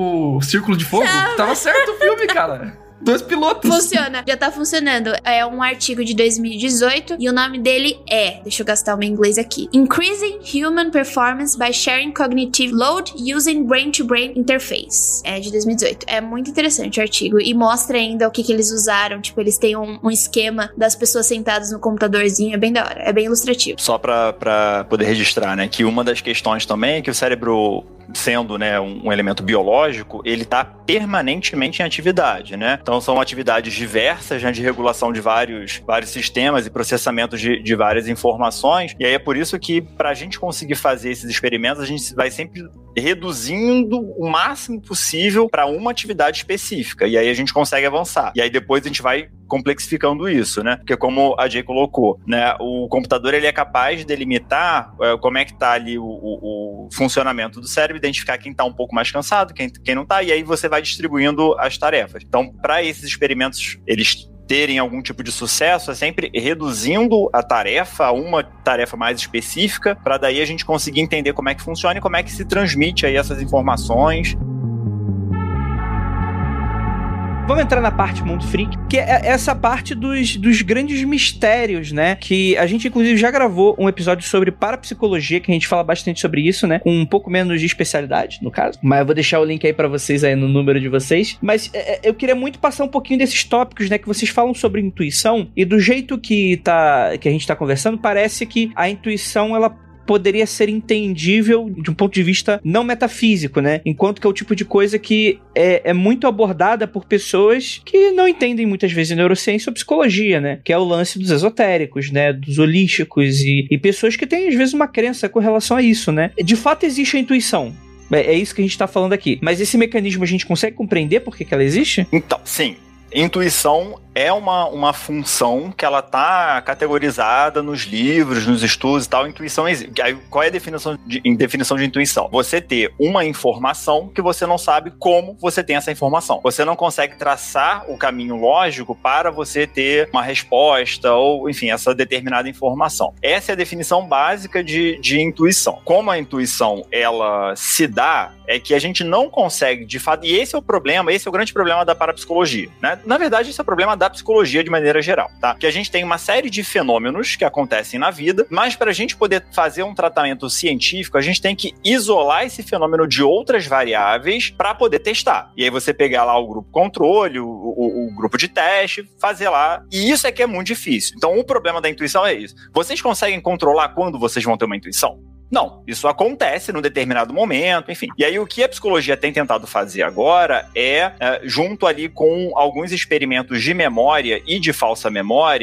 o Círculo de Fogo? Tava certo o filme, cara. 2 pilotos. Funciona, já tá funcionando. É um artigo de 2018 e o nome dele deixa eu gastar o meu inglês aqui. Increasing Human Performance by Sharing Cognitive Load Using Brain-to-Brain Interface. É de 2018. É muito interessante o artigo e mostra ainda o que eles usaram. Tipo, eles têm um esquema das pessoas sentadas no computadorzinho. É bem da hora, é bem ilustrativo. Só pra poder registrar, né, que uma das questões também é que o cérebro, sendo, né, um elemento biológico, ele tá permanentemente em atividade, né? Então são atividades diversas, né, de regulação de vários sistemas e processamento de várias informações, e aí é por isso que pra gente conseguir fazer esses experimentos, a gente vai sempre reduzindo o máximo possível para uma atividade específica, e aí a gente consegue avançar. E aí depois a gente vai complexificando isso, né? Porque como a Jay colocou, né, o computador, ele é capaz de delimitar como é que tá ali o funcionamento do cérebro, identificar quem tá um pouco mais cansado, quem não tá, e aí você vai distribuindo as tarefas. Então, para esses experimentos, eles terem algum tipo de sucesso, é sempre reduzindo a tarefa a uma tarefa mais específica, para daí a gente conseguir entender como é que funciona e como é que se transmite aí essas informações. Vamos entrar na parte Mundo Freak, que é essa parte dos grandes mistérios, né? Que a gente, inclusive, já gravou um episódio sobre parapsicologia, que a gente fala bastante sobre isso, né? Com um pouco menos de especialidade, no caso. Mas eu vou deixar o link aí pra vocês aí no número de vocês. Mas eu queria muito passar um pouquinho desses tópicos, né? Que vocês falam sobre intuição. E do jeito que a gente tá conversando, parece que a intuição, ela poderia ser entendível de um ponto de vista não metafísico, né? Enquanto que é o tipo de coisa que é muito abordada por pessoas que não entendem muitas vezes neurociência ou psicologia, né? Que é o lance dos esotéricos, né? Dos holísticos e pessoas que têm, às vezes, uma crença com relação a isso, né? De fato, existe a intuição. É isso que a gente tá falando aqui. Mas esse mecanismo a gente consegue compreender por que ela existe? Então, sim. Intuição é uma função que ela tá categorizada nos livros, nos estudos e tal. Intuição existe. Qual é a definição de intuição? Você ter uma informação que você não sabe como você tem essa informação. Você não consegue traçar o caminho lógico para você ter uma resposta ou, enfim, essa determinada informação. Essa é a definição básica de intuição. Como a intuição, ela se dá, é que a gente não consegue, de fato, e esse é o problema, esse é o grande problema da parapsicologia, né? Na verdade, esse é o problema da psicologia de maneira geral, tá? Que a gente tem uma série de fenômenos que acontecem na vida, mas para a gente poder fazer um tratamento científico, a gente tem que isolar esse fenômeno de outras variáveis para poder testar. E aí você pegar lá o grupo controle, o grupo de teste, fazer lá. E isso é que é muito difícil. Então, o problema da intuição é isso. Vocês conseguem controlar quando vocês vão ter uma intuição? Não, isso acontece num determinado momento, enfim. E aí o que a psicologia tem tentado fazer agora junto ali com alguns experimentos de memória e de falsa memória,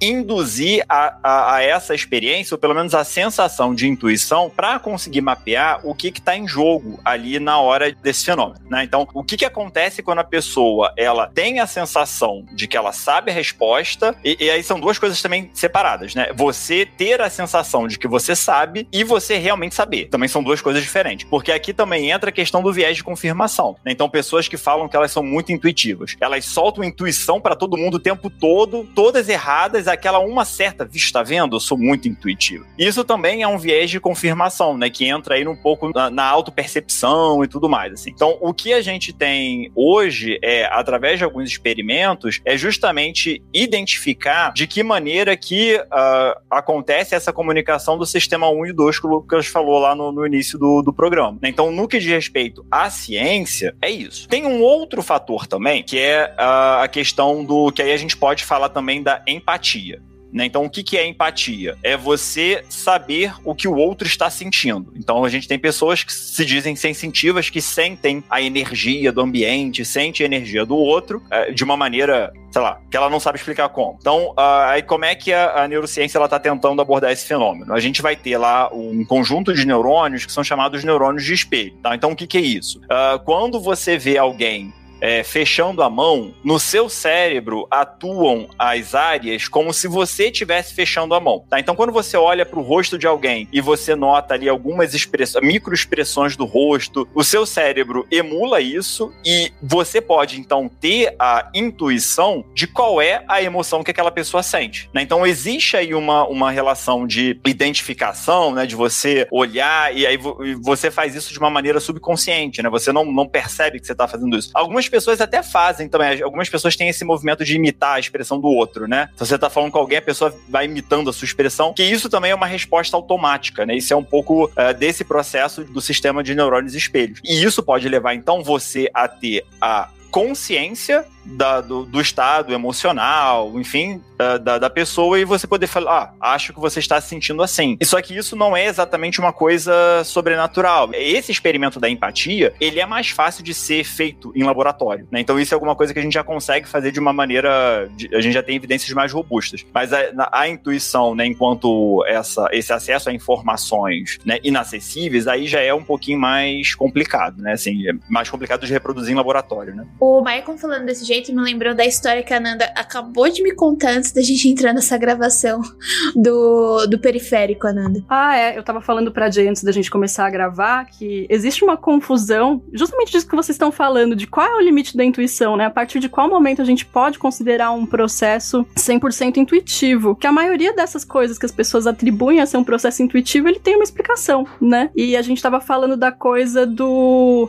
induzir a essa experiência, ou pelo menos a sensação de intuição, para conseguir mapear o que está em jogo ali na hora desse fenômeno, né? Então, o que acontece quando a pessoa ela tem a sensação de que ela sabe a resposta, e aí são duas coisas também separadas, né? Você ter a sensação de que você sabe e você realmente saber. Também são duas coisas diferentes, porque aqui também entra a questão do viés de confirmação, né? Então, pessoas que falam que elas são muito intuitivas, elas soltam intuição para todo mundo o tempo todo, todas erradas, aquela uma certa, vixe, tá vendo? Eu sou muito intuitivo. Isso também é um viés de confirmação, né? Que entra aí um pouco na autopercepção e tudo mais, assim. Então, o que a gente tem hoje através de alguns experimentos, é justamente identificar de que maneira que acontece essa comunicação do sistema 1 e 2 que o Lucas falou lá no início do programa. Então, no que diz respeito à ciência, é isso. Tem um outro fator também, que é a questão que aí a gente pode falar também da empatia. Então, o que é empatia? É você saber o que o outro está sentindo. Então, a gente tem pessoas que se dizem sensitivas, que sentem a energia do ambiente, sentem a energia do outro, de uma maneira, sei lá, que ela não sabe explicar como. Então, aí como é que a neurociência está tentando abordar esse fenômeno? A gente vai ter lá um conjunto de neurônios que são chamados neurônios de espelho. Tá? Então, o que é isso? Quando você vê alguém fechando a mão, no seu cérebro atuam as áreas como se você estivesse fechando a mão, tá? Então, quando você olha para o rosto de alguém e você nota ali algumas microexpressões do rosto, o seu cérebro emula isso e você pode, então, ter a intuição de qual é a emoção que aquela pessoa sente, né? Então, existe aí uma relação de identificação, né? De você olhar e aí você faz isso de uma maneira subconsciente, né? Você não percebe que você está fazendo isso. Algumas pessoas até fazem também. Algumas pessoas têm esse movimento de imitar a expressão do outro, né? Se você tá falando com alguém, a pessoa vai imitando a sua expressão, que isso também é uma resposta automática, né? Isso é um pouco desse processo do sistema de neurônios espelhos. E isso pode levar, então, você a ter a consciência do estado emocional, enfim, da pessoa, e você poder falar, acho que você está se sentindo assim. Só que isso não é exatamente uma coisa sobrenatural. Esse experimento da empatia, ele é mais fácil de ser feito em laboratório, né? Então isso é alguma coisa que a gente já consegue fazer de uma maneira, a gente já tem evidências mais robustas. Mas a intuição, né, enquanto esse acesso a informações, né, inacessíveis, aí já é um pouquinho mais complicado, né? Assim, é mais complicado de reproduzir em laboratório, né? O Maicon falando desse jeito me lembrou da história que a Nanda acabou de me contar antes da gente entrar nessa gravação do periférico, Ananda. Eu tava falando pra Jay antes da gente começar a gravar que existe uma confusão, justamente disso que vocês estão falando, de qual é o limite da intuição, né? A partir de qual momento a gente pode considerar um processo 100% intuitivo, que a maioria dessas coisas que as pessoas atribuem a ser um processo intuitivo, ele tem uma explicação, né? E a gente tava falando da coisa do...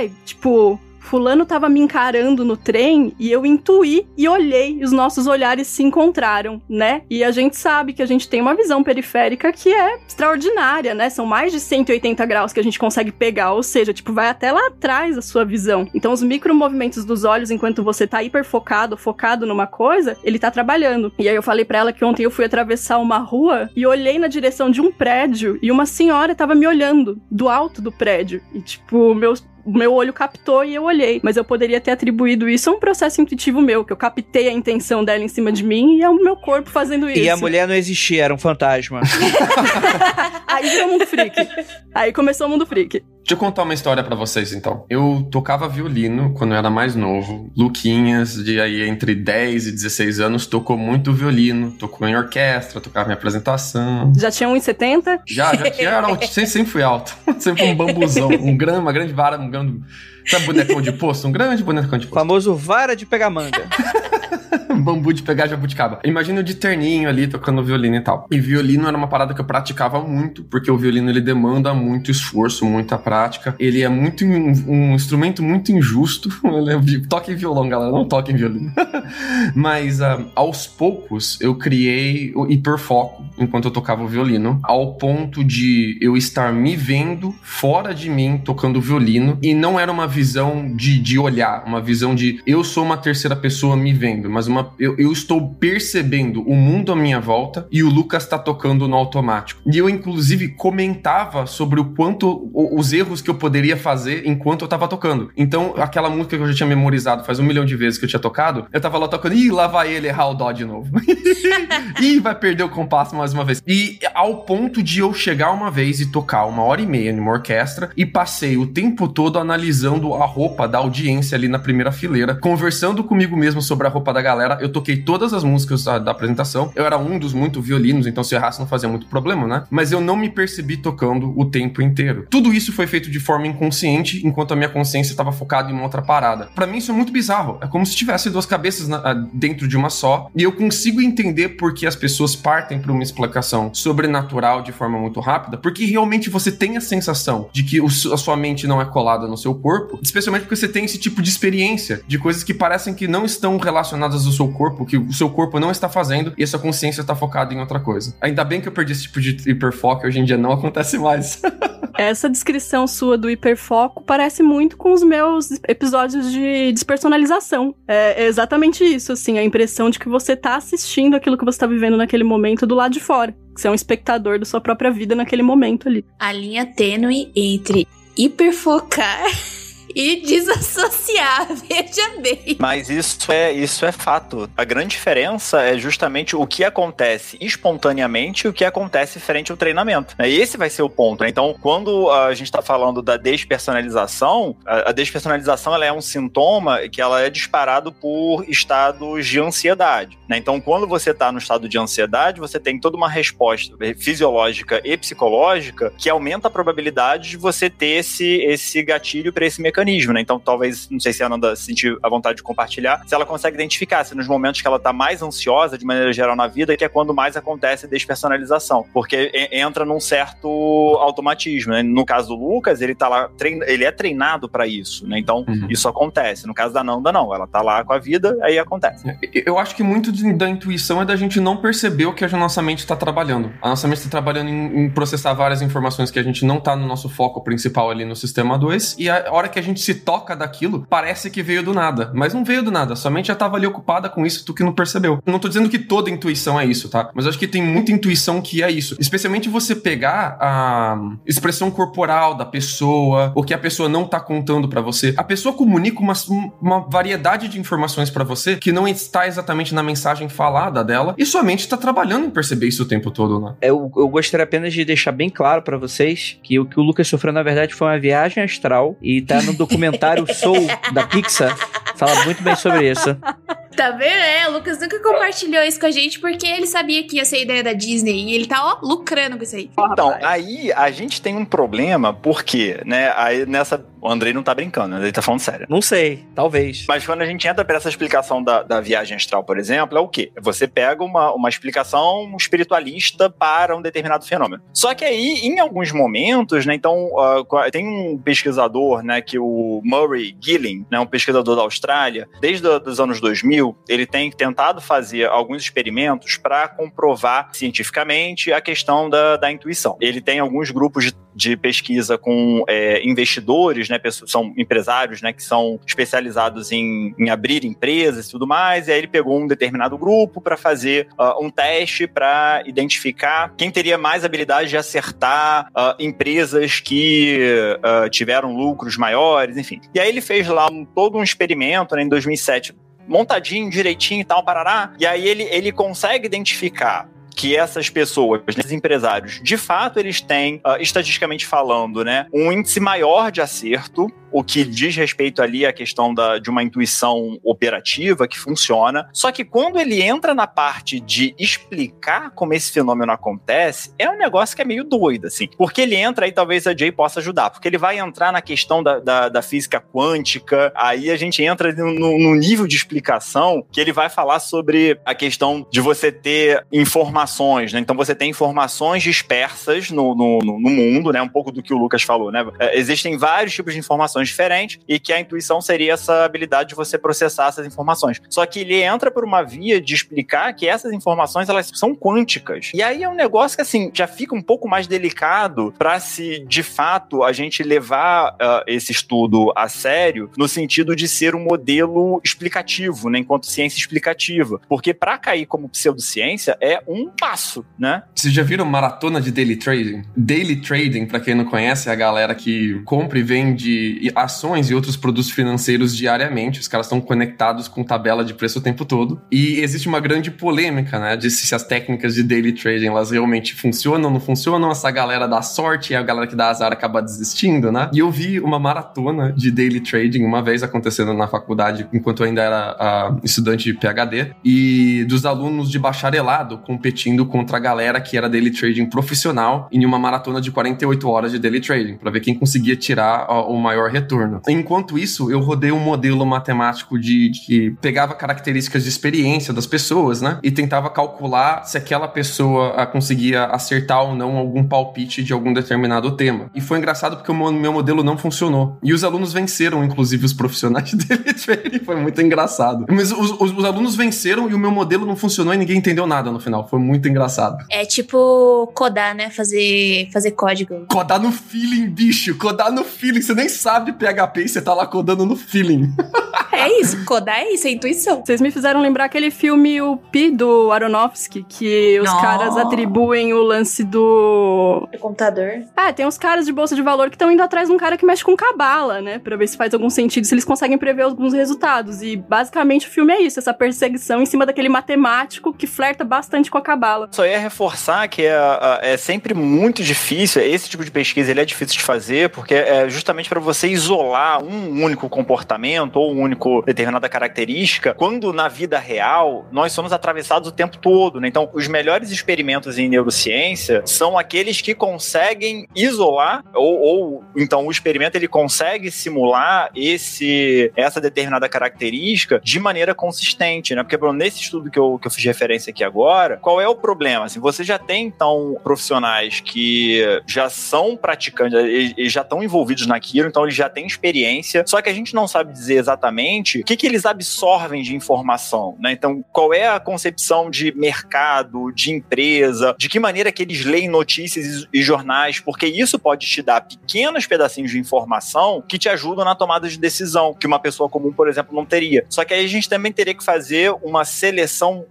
fulano tava me encarando no trem e eu intuí e olhei, e os nossos olhares se encontraram, né? E a gente sabe que a gente tem uma visão periférica que é extraordinária, né? São mais de 180 graus que a gente consegue pegar, ou seja, vai até lá atrás a sua visão. Então, os micromovimentos dos olhos, enquanto você tá focado numa coisa, ele tá trabalhando. E aí eu falei pra ela que ontem eu fui atravessar uma rua e olhei na direção de um prédio e uma senhora tava me olhando do alto do prédio. E, meu olho captou e eu olhei. Mas eu poderia ter atribuído isso a um processo intuitivo meu, que eu captei a intenção dela em cima de mim e é o meu corpo fazendo isso. E a mulher não existia, era um fantasma. Aí virou Mundo Freak. Aí começou o Mundo Freak. Deixa eu contar uma história pra vocês, então. Eu tocava violino quando eu era mais novo. Luquinhas, de aí entre 10 e 16 anos, tocou muito violino. Tocou em orquestra, tocava em apresentação. Já tinha 1,70? Já tinha, era alto, sempre fui alto. Sempre um bambuzão, uma grande vara, sabe bonecão de poço? Um grande bonecão de poço. Famoso vara de pegar manga. Bambu de pegar jabuticaba. Imagina eu de terninho ali, tocando violino e tal. E violino era uma parada que eu praticava muito, porque o violino, ele demanda muito esforço, muita prática. Ele é muito um instrumento muito injusto. Toquem violão, galera, não toquem violino. Mas, aos poucos, eu criei o hiperfoco enquanto eu tocava o violino, ao ponto de eu estar me vendo fora de mim tocando violino, e não era uma visão de olhar, uma visão de eu sou uma terceira pessoa me vendo, mas eu estou percebendo o mundo à minha volta e o Lucas tá tocando no automático. E eu, inclusive, comentava sobre o quanto os erros que eu poderia fazer enquanto eu tava tocando. Então, aquela música que eu já tinha memorizado faz 1 milhão de vezes que eu tinha tocado, eu tava lá tocando, lá vai ele errar o dó de novo. Vai perder o compasso mais uma vez. E ao ponto de eu chegar uma vez e tocar 1h30 numa orquestra, e passei o tempo todo analisando a roupa da audiência ali na primeira fileira, conversando comigo mesmo sobre a roupa da galera. Eu toquei todas as músicas da apresentação, eu era um dos muito violinos, então se errasse não fazia muito problema, né? Mas eu não me percebi tocando o tempo inteiro. Tudo isso foi feito de forma inconsciente, enquanto a minha consciência estava focada em uma outra parada. Pra mim isso é muito bizarro, é como se tivesse 2 cabeças dentro de uma só, e eu consigo entender por que as pessoas partem pra uma explicação sobrenatural de forma muito rápida, porque realmente você tem a sensação de que a sua mente não é colada no seu corpo, especialmente porque você tem esse tipo de experiência, de coisas que parecem que não estão relacionadas ao seu corpo, que o seu corpo não está fazendo, e a sua consciência está focada em outra coisa. Ainda bem que eu perdi esse tipo de hiperfoco, hoje em dia não acontece mais. Essa descrição sua do hiperfoco parece muito com os meus episódios de despersonalização. É exatamente isso, assim, a impressão de que você tá assistindo aquilo que você tá vivendo naquele momento do lado de fora. Que você é um espectador da sua própria vida naquele momento ali. A linha tênue entre hiperfocar e desassociar, veja bem. Mas isso é fato. A grande diferença é justamente o que acontece espontaneamente e o que acontece frente ao treinamento. Esse vai ser o ponto. Então, quando a gente está falando da despersonalização, a despersonalização ela é um sintoma que ela é disparado por estados de ansiedade. Então, quando você está no estado de ansiedade, você tem toda uma resposta fisiológica e psicológica que aumenta a probabilidade de você ter esse gatilho para esse mecanismo. Então, talvez, não sei se a Ananda sentir a vontade de compartilhar, se ela consegue identificar se nos momentos que ela tá mais ansiosa, de maneira geral na vida, que é quando mais acontece despersonalização, porque entra num certo automatismo, né? No caso do Lucas, ele tá lá, ele é treinado pra isso, né? Então, isso acontece. No caso da Ananda, não. Ela tá lá com a vida, aí acontece. Eu acho que muito da intuição é da gente não perceber o que a nossa mente tá trabalhando. A nossa mente tá trabalhando em processar várias informações que a gente não tá no nosso foco principal ali no sistema 2, e a hora que a gente se toca daquilo, parece que veio do nada. Mas não veio do nada, sua mente já tava ali ocupada com isso, tu que não percebeu. Não tô dizendo que toda intuição é isso, tá? Mas eu acho que tem muita intuição que é isso. Especialmente você pegar a expressão corporal da pessoa, o que a pessoa não tá contando pra você. A pessoa comunica uma variedade de informações pra você que não está exatamente na mensagem falada dela, e sua mente tá trabalhando em perceber isso o tempo todo, né? Eu gostaria apenas de deixar bem claro pra vocês que o que o Lucas sofreu, na verdade, foi uma viagem astral, e tá no documentário Soul da Pixar, fala muito bem sobre isso. Tá vendo? O Lucas nunca compartilhou isso com a gente porque ele sabia que ia ser a ideia da Disney e ele tá, lucrando com isso aí. Então, aí a gente tem um problema porque, né, aí o Andrei não tá brincando, ele tá falando sério. Não sei, talvez. Mas quando a gente entra pra essa explicação da viagem astral, por exemplo, é o quê? Você pega uma explicação espiritualista para um determinado fenômeno. Só que aí, em alguns momentos, né, então, tem um pesquisador, né, que o Murray Gilling, né, um pesquisador da Austrália, desde os anos 2000, ele tem tentado fazer alguns experimentos para comprovar cientificamente a questão da intuição. Ele tem alguns grupos de pesquisa com investidores, né, são empresários, né, que são especializados em abrir empresas e tudo mais, e aí ele pegou um determinado grupo para fazer um teste para identificar quem teria mais habilidade de acertar empresas que tiveram lucros maiores, enfim. E aí ele fez lá todo um experimento, né, em 2007, montadinho, direitinho e tal, parará. E aí ele consegue identificar que essas pessoas, esses empresários, de fato, eles têm, estatisticamente falando, né, um índice maior de acerto, o que diz respeito ali à questão de uma intuição operativa que funciona. Só que quando ele entra na parte de explicar como esse fenômeno acontece, é um negócio que é meio doido, assim. Porque ele entra, aí talvez a Jay possa ajudar, porque ele vai entrar na questão da física quântica, aí a gente entra no nível de explicação que ele vai falar sobre a questão de você ter informação informações, né? Então você tem informações dispersas no mundo, né? Um pouco do que o Lucas falou, né? Existem vários tipos de informações diferentes e que a intuição seria essa habilidade de você processar essas informações. Só que ele entra por uma via de explicar que essas informações, elas são quânticas. E aí é um negócio que, assim, já fica um pouco mais delicado para se, de fato, a gente levar esse estudo a sério no sentido de ser um modelo explicativo, né? Enquanto ciência explicativa. Porque para cair como pseudociência é um passo, né? Vocês já viram maratona de daily trading? Daily trading, pra quem não conhece, é a galera que compra e vende ações e outros produtos financeiros diariamente. Os caras estão conectados com tabela de preço o tempo todo. E existe uma grande polêmica, né? De se as técnicas de daily trading, elas realmente funcionam ou não funcionam. Essa galera dá sorte e a galera que dá azar acaba desistindo, né? E eu vi uma maratona de daily trading uma vez acontecendo na faculdade, enquanto eu ainda era estudante de PhD, e dos alunos de bacharelado competindo contra a galera que era daily trading profissional em uma maratona de 48 horas de daily trading, para ver quem conseguia tirar o maior retorno. Enquanto isso, eu rodei um modelo matemático que pegava características de experiência das pessoas, né? E tentava calcular se aquela pessoa conseguia acertar ou não algum palpite de algum determinado tema. E foi engraçado porque o meu modelo não funcionou. E os alunos venceram, inclusive, os profissionais de daily trading. Foi muito engraçado. Mas os alunos venceram e o meu modelo não funcionou e ninguém entendeu nada no final. Foi muito engraçado. É tipo codar, né? Fazer código. Codar no feeling, bicho. Codar no feeling. Você nem sabe PHP e você tá lá codando no feeling. É isso. Codar é isso, é intuição. Vocês me fizeram lembrar aquele filme O Pi, do Aronofsky, que os caras atribuem o lance do computador. Tem uns caras de bolsa de valor que estão indo atrás de um cara que mexe com cabala, né? Pra ver se faz algum sentido, se eles conseguem prever alguns resultados. E basicamente o filme é isso, essa perseguição em cima daquele matemático que flerta bastante com a cabala. Só ia reforçar que é sempre muito difícil, esse tipo de pesquisa ele é difícil de fazer, porque é justamente para você isolar um único comportamento ou um único determinada característica, quando na vida real nós somos atravessados o tempo todo, né? Então, os melhores experimentos em neurociência são aqueles que conseguem isolar, ou então o experimento ele consegue simular essa determinada característica de maneira consistente, né? Porque nesse estudo que eu fiz referência aqui agora, qual é o problema? Assim, você já tem, então, profissionais que já são praticantes, e já estão envolvidos naquilo, então eles já têm experiência, só que a gente não sabe dizer exatamente o que eles absorvem de informação, né? Então, qual é a concepção de mercado, de empresa, de que maneira que eles leem notícias e jornais, porque isso pode te dar pequenos pedacinhos de informação que te ajudam na tomada de decisão, que uma pessoa comum, por exemplo, não teria. Só que aí a gente também teria que fazer uma seleção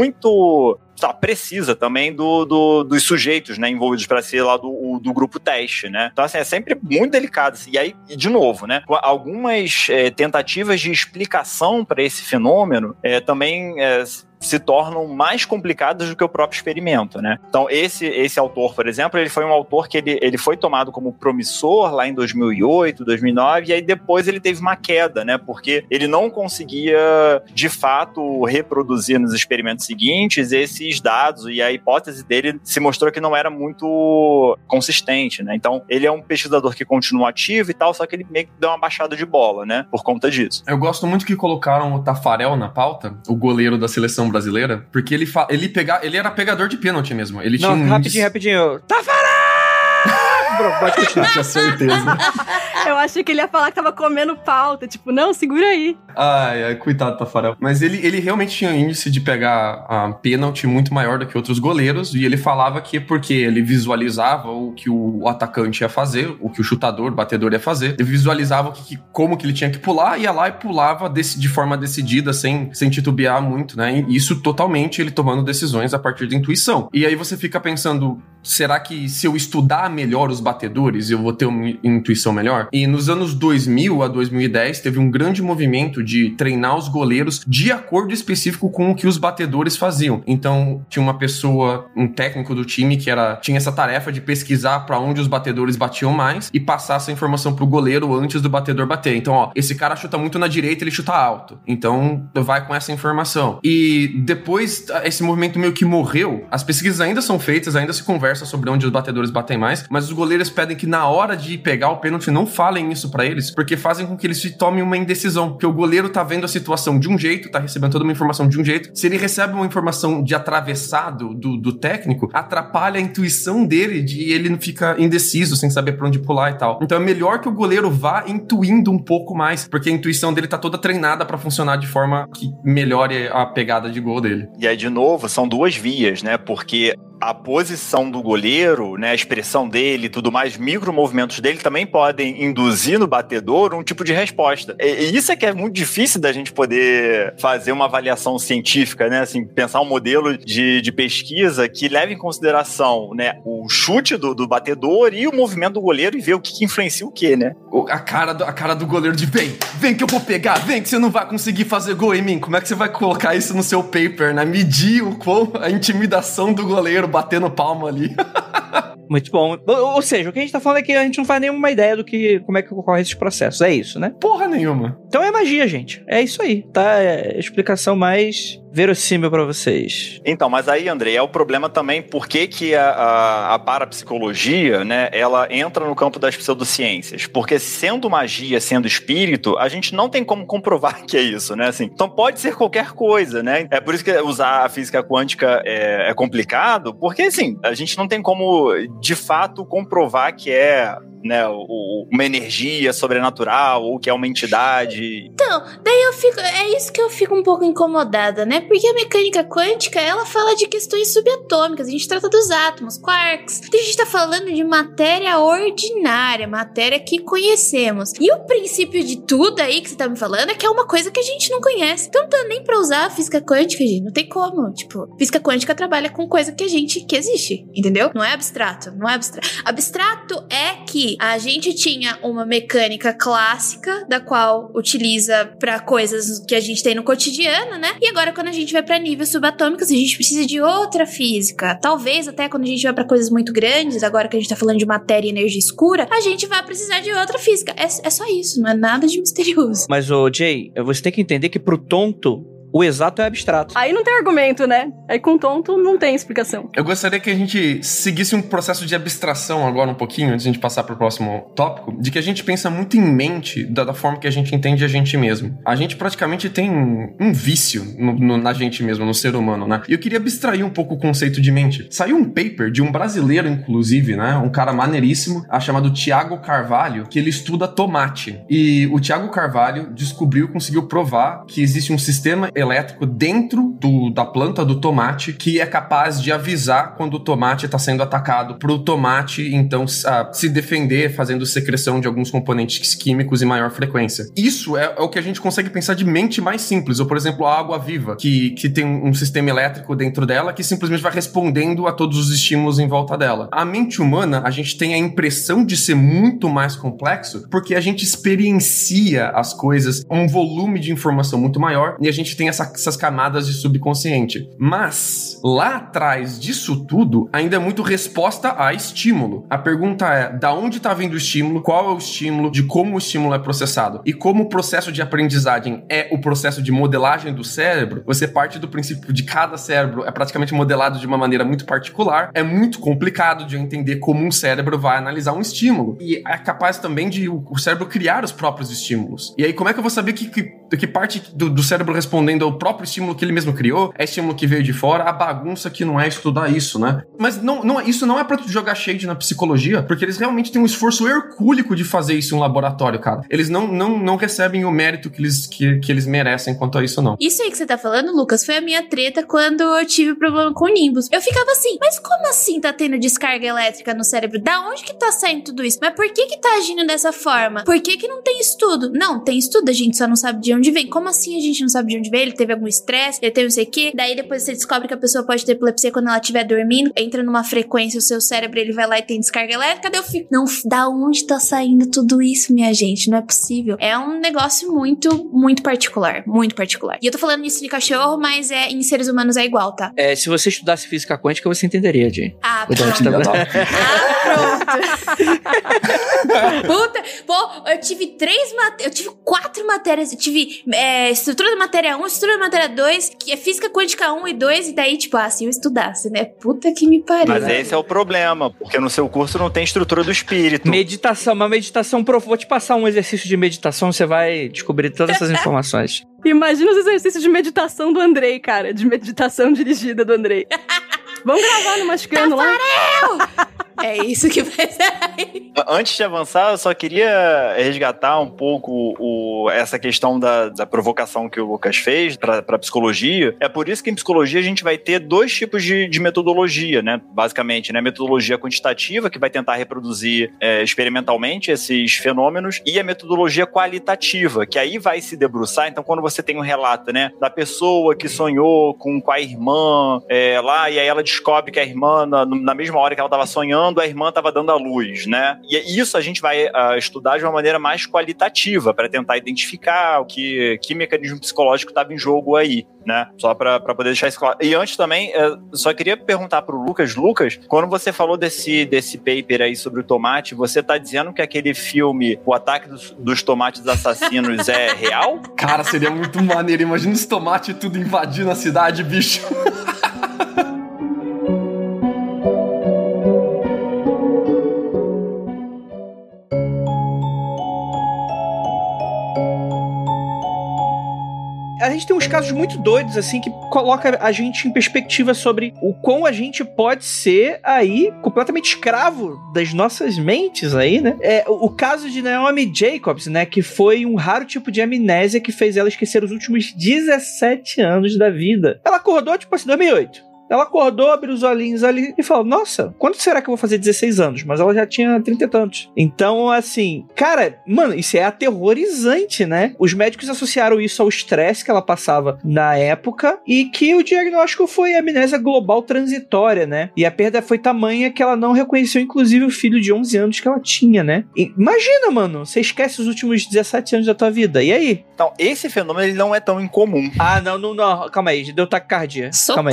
muito precisa também dos sujeitos, né, envolvidos para ser lá do grupo teste, né? Então, assim, é sempre muito delicado. Assim. E aí, de novo, né, algumas tentativas de explicação para esse fenômeno também se tornam mais complicadas do que o próprio experimento, né? Então, esse autor, por exemplo, ele foi um autor que ele foi tomado como promissor lá em 2008, 2009, e aí depois ele teve uma queda, né? Porque ele não conseguia, de fato, reproduzir nos experimentos seguintes esses dados, e a hipótese dele se mostrou que não era muito consistente, né? Então, ele é um pesquisador que continua ativo e tal, só que ele meio que deu uma baixada de bola, né? Por conta disso. Eu gosto muito que colocaram o Tafarel na pauta, o goleiro da seleção brasileira, porque ele era pegador de pênalti mesmo. Ele tinha rapidinho. Tafarel! Pode continuar. Tinha certeza. Eu achei que ele ia falar que tava comendo pauta. Tipo, não, segura aí. Ai, coitado do Tafarel. Mas ele realmente tinha um índice de pegar pênalti muito maior do que outros goleiros, e ele falava que porque ele visualizava o que o atacante ia fazer, o que o chutador, o batedor ia fazer, ele visualizava como que ele tinha que pular, ia lá e pulava de forma decidida, sem titubear muito, né? E isso totalmente ele tomando decisões a partir da intuição. E aí você fica pensando, será que se eu estudar melhor os batedores, eu vou ter uma intuição melhor? E nos anos 2000 a 2010, teve um grande movimento de treinar os goleiros de acordo específico com o que os batedores faziam. Então, tinha uma pessoa, um técnico do time, que tinha essa tarefa de pesquisar para onde os batedores batiam mais e passar essa informação pro goleiro antes do batedor bater. Então, esse cara chuta muito na direita, ele chuta alto. Então, vai com essa informação. E depois, esse movimento meio que morreu. As pesquisas ainda são feitas, ainda se conversa conversa sobre onde os batedores batem mais, mas os goleiros pedem que na hora de pegar o pênalti não falem isso pra eles, porque fazem com que eles se tomem uma indecisão, porque o goleiro tá vendo a situação de um jeito, tá recebendo toda uma informação de um jeito, se ele recebe uma informação de atravessado do técnico, atrapalha a intuição dele, de ele fica indeciso, sem saber pra onde pular e tal. Então é melhor que o goleiro vá intuindo um pouco mais, porque a intuição dele tá toda treinada pra funcionar de forma que melhore a pegada de gol dele. E aí, de novo, são duas vias, né? Porque a posição do goleiro, né, a expressão dele e tudo mais, micromovimentos dele também podem induzir no batedor um tipo de resposta. E isso é que é muito difícil da gente poder fazer uma avaliação científica, né, assim, pensar um modelo de pesquisa que leve em consideração, né, o chute do batedor e o movimento do goleiro e ver o que influencia o que, né? A cara do goleiro de vem que eu vou pegar, vem que você não vai conseguir fazer gol em mim. Como é que você vai colocar isso no seu paper, né? Medir a intimidação do goleiro batendo palma ali. Muito bom. Ou seja, o que a gente tá falando é que a gente não faz nenhuma ideia como é que ocorre esses processos. É isso, né? Porra nenhuma. Então é magia, gente. É isso aí, tá? É a explicação mais verossímil pra vocês. Então, mas aí, Andrei, é o problema também por que a parapsicologia, né, ela entra no campo das pseudociências. Porque sendo magia, sendo espírito, a gente não tem como comprovar que é isso, né? Assim, então pode ser qualquer coisa, né? É por isso que usar a física quântica é complicado, porque, assim, a gente não tem como, de fato, comprovar que é, né, uma energia sobrenatural ou que é uma entidade. Então, daí é isso que eu fico um pouco incomodada, né? Porque a mecânica quântica, ela fala de questões subatômicas, a gente trata dos átomos, quarks. Então a gente tá falando de matéria ordinária, matéria que conhecemos. E o princípio de tudo aí que você tá me falando é que é uma coisa que a gente não conhece. Então não dá nem pra usar a física quântica, gente, não tem como. Tipo, física quântica trabalha com coisa que existe, entendeu? Não é abstrato, não é abstrato. Abstrato é que a gente tinha uma mecânica clássica, da qual utiliza pra coisas que a gente tem no cotidiano, né? E agora, quando a gente vai pra níveis subatômicos, a gente precisa de outra física. Talvez até quando a gente vai pra coisas muito grandes, agora que a gente tá falando de matéria e energia escura, a gente vai precisar de outra física. É só isso, não é nada de misterioso. Mas, Jay, você tem que entender que pro tonto, o exato é abstrato. Aí não tem argumento, né? Aí com tonto não tem explicação. Eu gostaria que a gente seguisse um processo de abstração agora um pouquinho, antes de a gente passar pro próximo tópico, de que a gente pensa muito em mente da forma que a gente entende a gente mesmo. A gente praticamente tem um vício na gente mesmo, no ser humano, né? E eu queria abstrair um pouco o conceito de mente. Saiu um paper de um brasileiro, inclusive, né? Um cara maneiríssimo, chamado Tiago Carvalho, que ele estuda tomate. E o Tiago Carvalho conseguiu provar que existe um sistema elétrico dentro da planta do tomate que é capaz de avisar quando o tomate está sendo atacado, para o tomate então se defender, fazendo secreção de alguns componentes químicos em maior frequência. Isso é o que a gente consegue pensar de mente mais simples, ou por exemplo a água viva, que tem um sistema elétrico dentro dela que simplesmente vai respondendo a todos os estímulos em volta dela. A mente humana, a gente tem a impressão de ser muito mais complexo porque a gente experiencia as coisas, um volume de informação muito maior, e a gente tem essas camadas de subconsciente. Mas, lá atrás disso tudo, ainda é muito resposta a estímulo. A pergunta é, da onde está vindo o estímulo, qual é o estímulo, de como o estímulo é processado. E como o processo de aprendizagem é o processo de modelagem do cérebro, você parte do princípio de cada cérebro é praticamente modelado de uma maneira muito particular, é muito complicado de entender como um cérebro vai analisar um estímulo. E é capaz também de o cérebro criar os próprios estímulos. E aí, como é que eu vou saber que parte do cérebro respondendo ao próprio estímulo que ele mesmo criou, é estímulo que veio de fora, a bagunça que não é estudar isso, né? Mas isso não é pra jogar shade na psicologia, porque eles realmente têm um esforço hercúleo de fazer isso em um laboratório, cara. Eles não recebem o mérito que eles merecem quanto a isso, não. Isso aí que você tá falando, Lucas, foi a minha treta quando eu tive problema com o Nimbus. Eu ficava assim, mas como assim tá tendo descarga elétrica no cérebro? Da onde que tá saindo tudo isso? Mas por que tá agindo dessa forma? Por que não tem estudo? Não, tem estudo, a gente só não sabe de onde vem. Como assim a gente não sabe de onde veio? Ele teve algum estresse, ele teve não sei o quê. Daí depois você descobre que a pessoa pode ter epilepsia quando ela estiver dormindo, entra numa frequência, o seu cérebro, ele vai lá e tem descarga elétrica. Daí eu fico, não, da onde tá saindo tudo isso, minha gente? Não é possível. É um negócio muito, muito particular. Muito particular. E eu tô falando isso de cachorro, mas em seres humanos é igual, tá? Se você estudasse física quântica, você entenderia, Jay. Ah, O Dante pronto. tava- Pronto. Puta, pô, eu tive 4 matérias. Eu tive estrutura da matéria 1, estrutura da matéria 2, que é física quântica 1 e 2, e daí, tipo, se eu estudasse, né? Puta que me pariu. Mas esse é o problema, porque no seu curso não tem estrutura do espírito. Meditação, uma meditação profunda. Vou te passar um exercício de meditação, você vai descobrir todas essas informações. Imagina os exercícios de meditação do Andrei, cara. De meditação dirigida do Andrei. Vamos gravar no Mascando lá? É isso que vai sair. Antes de avançar, eu só queria resgatar um pouco essa questão da provocação que o Lucas fez para psicologia. É por isso que em psicologia a gente vai ter 2 tipos de metodologia, né? Basicamente, né? A metodologia quantitativa, que vai tentar reproduzir experimentalmente esses fenômenos, e a metodologia qualitativa, que aí vai se debruçar. Então, quando você tem um relato, né, da pessoa que sonhou com a irmã lá, e aí ela descobre que a irmã, na mesma hora que ela estava sonhando, a irmã estava dando à luz, né? E isso a gente vai estudar de uma maneira mais qualitativa, para tentar identificar que mecanismo psicológico estava em jogo aí, né? Só para poder deixar isso claro. E antes também, só queria perguntar pro Lucas, quando você falou desse paper aí sobre o tomate, você tá dizendo que aquele filme, O Ataque dos Tomates Assassinos, é real? Cara, seria muito maneiro. Imagina os tomates tudo invadindo a cidade, bicho. A gente tem uns casos muito doidos, assim, que coloca a gente em perspectiva sobre o quão a gente pode ser aí completamente escravo das nossas mentes aí, né? O caso de Naomi Jacobs, né? Que foi um raro tipo de amnésia que fez ela esquecer os últimos 17 anos da vida. Ela acordou, tipo assim, 2008. Ela acordou, abriu os olhinhos ali e falou, nossa, quando será que eu vou fazer 16 anos? Mas ela já tinha 30 e tantos. Então, assim, cara, mano, isso é aterrorizante, né? Os médicos associaram isso ao estresse que ela passava na época e que o diagnóstico foi amnésia global transitória, né? E a perda foi tamanha que ela não reconheceu, inclusive, o filho de 11 anos que ela tinha, né? E imagina, mano, você esquece os últimos 17 anos da tua vida. E aí? Então, esse fenômeno ele não é tão incomum. Ah, não. Calma aí, deu taquicardia. Calma aí.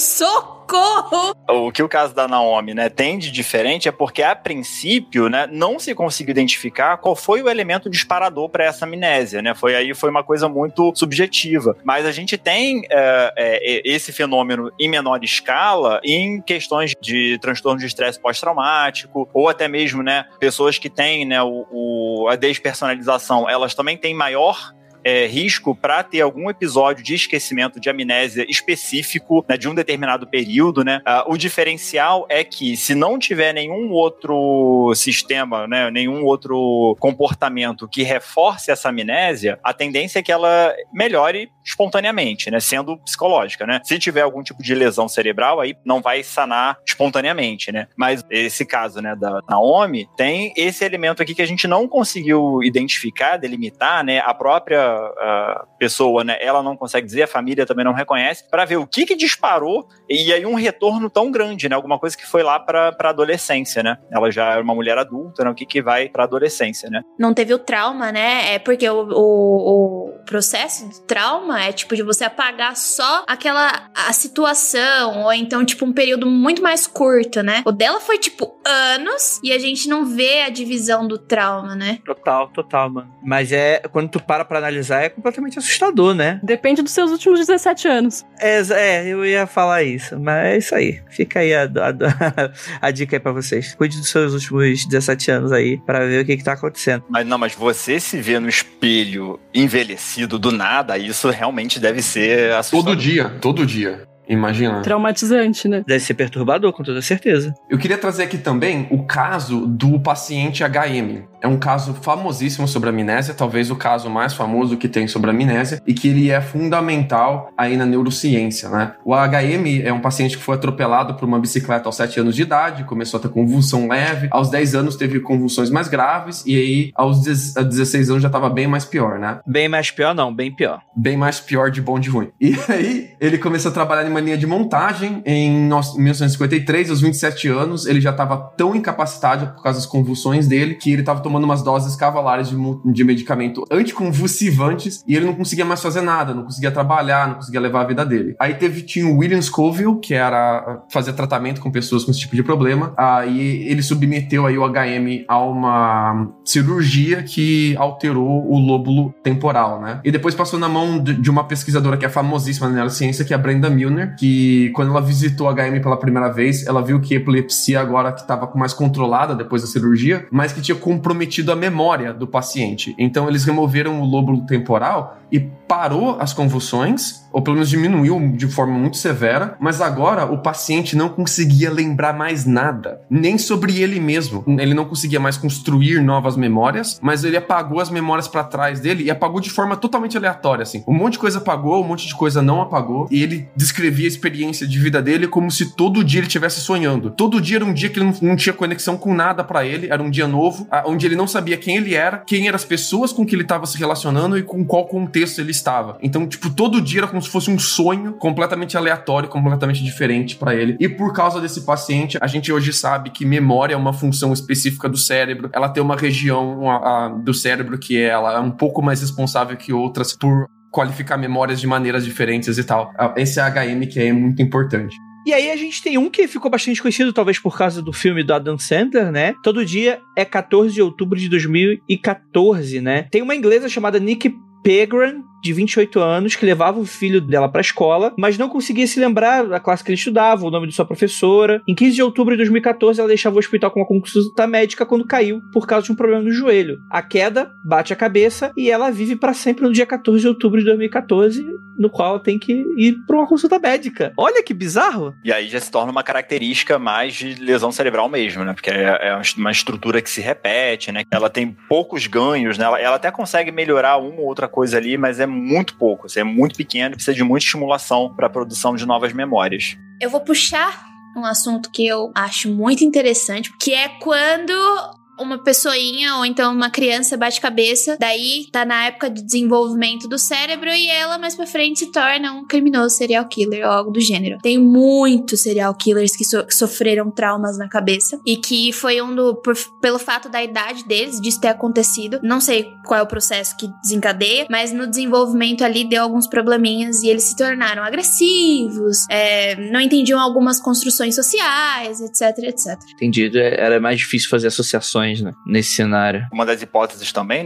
Socorro! O que o caso da Naomi, né, tem de diferente é porque, a princípio, né, não se conseguiu identificar qual foi o elemento disparador para essa amnésia, né? Foi uma coisa muito subjetiva. Mas a gente tem esse fenômeno em menor escala em questões de transtorno de estresse pós-traumático, ou até mesmo, né, pessoas que têm, né, a despersonalização, elas também têm maior risco para ter algum episódio de esquecimento, de amnésia específico, né, de um determinado período, né? O diferencial é que, se não tiver nenhum outro sistema, né, nenhum outro comportamento que reforce essa amnésia, a tendência é que ela melhore espontaneamente, né, sendo psicológica, né? Se tiver algum tipo de lesão cerebral, aí não vai sanar espontaneamente, né? Mas esse caso, né, da Naomi, tem esse elemento aqui que a gente não conseguiu identificar, delimitar, né? A própria pessoa, né, ela não consegue dizer, a família também não reconhece, para ver o que disparou, e aí um retorno tão grande, né? Alguma coisa que foi lá pra adolescência, né? Ela já era uma mulher adulta, né? O que vai pra adolescência, né? Não teve o trauma, né? É porque o processo de trauma é tipo de você apagar só a situação, ou então tipo um período muito mais curto, né? O dela foi tipo anos e a gente não vê a divisão do trauma, né? Total, mano. Mas quando tu para pra analisar, é completamente assustador, né? Depende dos seus últimos 17 anos. Eu ia falar isso, mas é isso aí. Fica aí a dica aí pra vocês. Cuide dos seus últimos 17 anos aí, pra ver o que tá acontecendo. Mas você se vê no espelho envelhecido do nada, isso realmente deve ser assustador. Todo dia. Imagina. Traumatizante, né? Deve ser perturbador, com toda certeza. Eu queria trazer aqui também o caso do paciente HM. É um caso famosíssimo sobre amnésia, talvez o caso mais famoso que tem sobre amnésia, e que ele é fundamental aí na neurociência, né? O HM é um paciente que foi atropelado por uma bicicleta aos 7 anos de idade, começou a ter convulsão leve, aos 10 anos teve convulsões mais graves, e aí aos 16 anos já estava bem mais pior, né? Bem mais pior não, bem pior. Bem mais pior de bom de ruim. E aí ele começou a trabalhar em uma linha de montagem em 1953, aos 27 anos, ele já estava tão incapacitado por causa das convulsões dele, que ele estava tomando umas doses cavalares de medicamento anticonvulsivantes e ele não conseguia mais fazer nada, não conseguia trabalhar, não conseguia levar a vida dele. Aí tinha o William Scoville, que era fazer tratamento com pessoas com esse tipo de problema. Aí ele submeteu aí o HM a uma cirurgia que alterou o lóbulo temporal, né? E depois passou na mão de uma pesquisadora que é famosíssima na neurociência, que é a Brenda Milner, que quando ela visitou o HM pela primeira vez, ela viu que a epilepsia agora que estava mais controlada depois da cirurgia, mas que tinha comprometido a memória do paciente. Então eles removeram o lóbulo temporal e parou as convulsões, ou pelo menos diminuiu de forma muito severa, mas agora o paciente não conseguia lembrar mais nada, nem sobre ele mesmo. Ele não conseguia mais construir novas memórias, mas ele apagou as memórias pra trás dele e apagou de forma totalmente aleatória, assim. Um monte de coisa apagou, um monte de coisa não apagou, e ele descrevia a experiência de vida dele como se todo dia ele estivesse sonhando. Todo dia era um dia que ele não tinha conexão com nada pra ele, era um dia novo, onde ele não sabia quem ele era, quem eram as pessoas com que ele estava se relacionando e com qual contexto ele estava. Então, tipo, todo dia era como se fosse um sonho completamente aleatório, completamente diferente pra ele. E por causa desse paciente, a gente hoje sabe que memória é uma função específica do cérebro. Ela tem uma região do cérebro que ela é um pouco mais responsável que outras por qualificar memórias de maneiras diferentes e tal. Esse HM que é muito importante. E aí a gente tem um que ficou bastante conhecido, talvez por causa do filme do Adam Sandler, né? Todo dia é 14 de outubro de 2014, né? Tem uma inglesa chamada Nick Pegram, de 28 anos, que levava o filho dela pra escola, mas não conseguia se lembrar da classe que ele estudava, o nome de sua professora. Em 15 de outubro de 2014, ela deixava o hospital com uma consulta médica quando caiu por causa de um problema no joelho. A queda bate a cabeça e ela vive pra sempre no dia 14 de outubro de 2014, no qual ela tem que ir pra uma consulta médica. Olha que bizarro! E aí já se torna uma característica mais de lesão cerebral mesmo, né? Porque é uma estrutura que se repete, né? Ela tem poucos ganhos, né? Ela até consegue melhorar uma ou outra coisa ali, mas é muito pouco, é muito pequeno e precisa de muita estimulação para a produção de novas memórias. Eu vou puxar um assunto que eu acho muito interessante, que é quando uma pessoinha ou então uma criança bate cabeça, daí tá na época de desenvolvimento do cérebro e ela mais pra frente se torna um criminoso serial killer ou algo do gênero. Tem muitos serial killers que sofreram traumas na cabeça e que foi pelo fato da idade deles, disso ter acontecido. Não sei qual é o processo que desencadeia, mas no desenvolvimento ali deu alguns probleminhas e eles se tornaram agressivos, não entendiam algumas construções sociais, etc, etc. Entendido. Era mais difícil fazer associações, né, nesse cenário. Uma das hipóteses também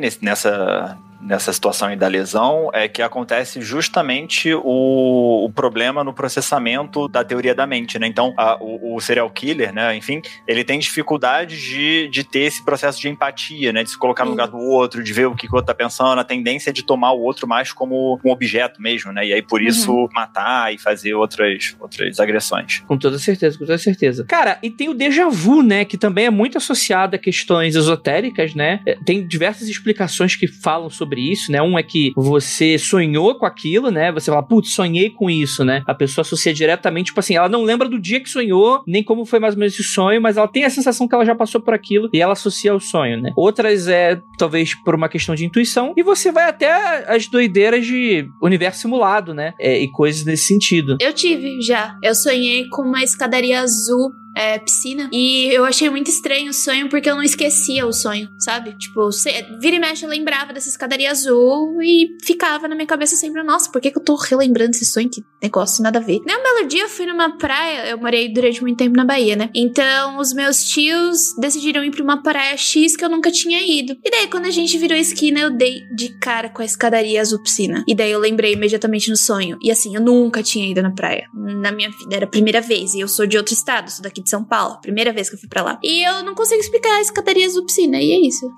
nessa situação aí da lesão é que acontece justamente o problema no processamento da teoria da mente, né? Então, o serial killer, né, enfim, ele tem dificuldade de ter esse processo de empatia, né, de se colocar no lugar do outro, de ver o que o outro tá pensando, a tendência de tomar o outro mais como um objeto mesmo, né? E aí, por isso, matar e fazer outras agressões. Com toda certeza, com toda certeza. Cara, e tem o déjà vu, né, que também é muito associado a questões esotéricas, né? Tem diversas explicações que falam sobre isso, né? Um é que você sonhou com aquilo, né? Você fala, putz, sonhei com isso, né? A pessoa associa diretamente, tipo assim, ela não lembra do dia que sonhou, nem como foi mais ou menos esse sonho, mas ela tem a sensação que ela já passou por aquilo e ela associa ao sonho, né? Outras talvez por uma questão de intuição, e você vai até as doideiras de universo simulado, né? E coisas nesse sentido. Eu tive, já. Eu sonhei com uma escadaria azul, piscina, e eu achei muito estranho o sonho porque eu não esquecia o sonho, sabe? Tipo, vira e mexe eu lembrava dessa escadaria azul e ficava na minha cabeça sempre, nossa, por que eu tô relembrando esse sonho? Que negócio, nada a ver. Nem um belo dia eu fui numa praia, eu morei durante muito tempo na Bahia, né? Então os meus tios decidiram ir pra uma praia X que eu nunca tinha ido. E daí quando a gente virou a esquina eu dei de cara com a escadaria azul piscina. E daí eu lembrei imediatamente no sonho. E assim, eu nunca tinha ido na praia. Na minha vida, era a primeira vez. E eu sou de outro estado, sou daqui de São Paulo, primeira vez que eu fui pra lá. E eu não consigo explicar a escadaria azul piscina, e é isso.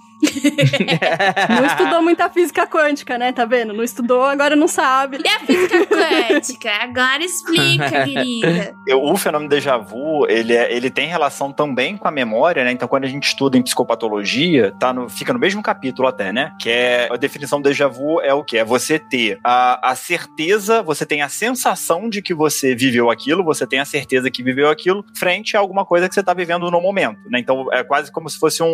Não estudou muita física quântica, né? Tá vendo? Não estudou, agora não sabe. E a física quântica? Agora explica, querida. O fenômeno déjà vu, ele tem relação também com a memória, né? Então, quando a gente estuda em psicopatologia, fica no mesmo capítulo até, né? Que é a definição do déjà vu é o quê? É você ter a certeza, você tem a sensação de que você viveu aquilo, você tem a certeza que viveu aquilo, frente remete a alguma coisa que você tá vivendo no momento, né? Então é quase como se fosse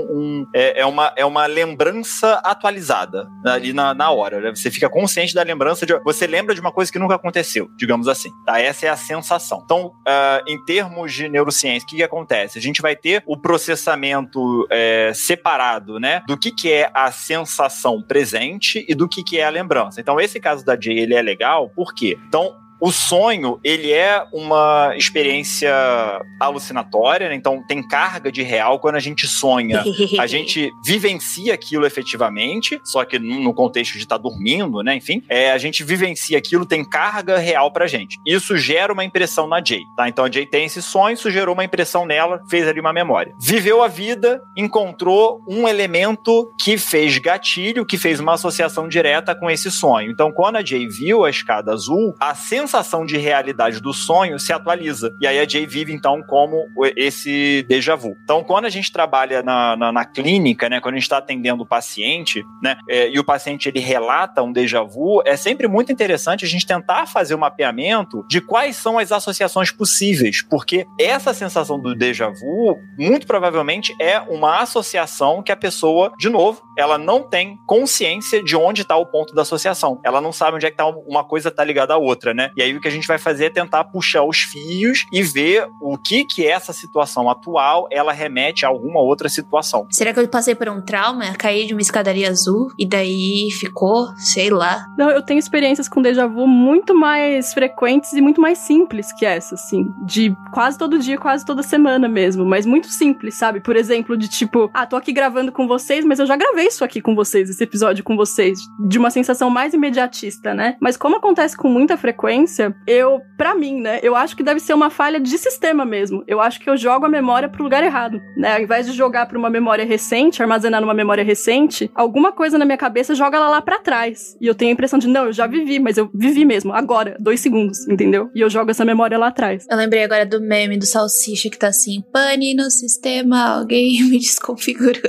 uma lembrança atualizada ali na hora, né? Você fica consciente da lembrança, você lembra de uma coisa que nunca aconteceu, digamos assim, tá? Essa é a sensação. Então, em termos de neurociência, o que acontece? A gente vai ter o processamento separado, né? Do que é a sensação presente e do que é a lembrança. Então, esse caso da Jay, ele é legal, por quê? Então, o sonho, ele é uma experiência alucinatória, né? Então tem carga de real. Quando a gente sonha, a gente vivencia aquilo efetivamente, só que no contexto de estar dormindo, né? Enfim, a gente vivencia aquilo, tem carga real pra gente. Isso gera uma impressão na Jay, tá? Então a Jay tem esse sonho, isso gerou uma impressão nela, fez ali uma memória. Viveu a vida, encontrou um elemento que fez gatilho, que fez uma associação direta com esse sonho. Então quando a Jay viu a escada azul, a sensação de realidade do sonho se atualiza. E aí a Jay vive, então, como esse déjà vu. Então, quando a gente trabalha na clínica, né, quando a gente está atendendo o paciente, né, e o paciente ele relata um déjà vu, é sempre muito interessante a gente tentar fazer o mapeamento de quais são as associações possíveis, porque essa sensação do déjà vu, muito provavelmente, é uma associação que a pessoa, de novo, ela não tem consciência de onde está o ponto da associação. Ela não sabe onde é que uma coisa está ligada à outra, né? E aí o que a gente vai fazer é tentar puxar os fios e ver o que essa situação atual, ela remete a alguma outra situação. Será que eu passei por um trauma? Caí de uma escadaria azul e daí ficou, sei lá. Não, eu tenho experiências com déjà vu muito mais frequentes e muito mais simples que essa, assim. De quase todo dia, quase toda semana mesmo. Mas muito simples, sabe? Por exemplo, de tipo, tô aqui gravando com vocês, mas eu já gravei isso aqui com vocês, esse episódio com vocês. De uma sensação mais imediatista, né? Mas como acontece com muita frequência, pra mim, né, eu acho que deve ser uma falha de sistema mesmo. Eu acho que eu jogo a memória pro lugar errado, né? Ao invés de jogar pra uma memória recente, armazenar numa memória recente, alguma coisa na minha cabeça joga ela lá pra trás. E eu tenho a impressão de, não, eu já vivi, mas eu vivi mesmo, agora, 2 segundos, entendeu? E eu jogo essa memória lá atrás. Eu lembrei agora do meme do Salsicha que tá assim, pane no sistema, alguém me desconfigurou.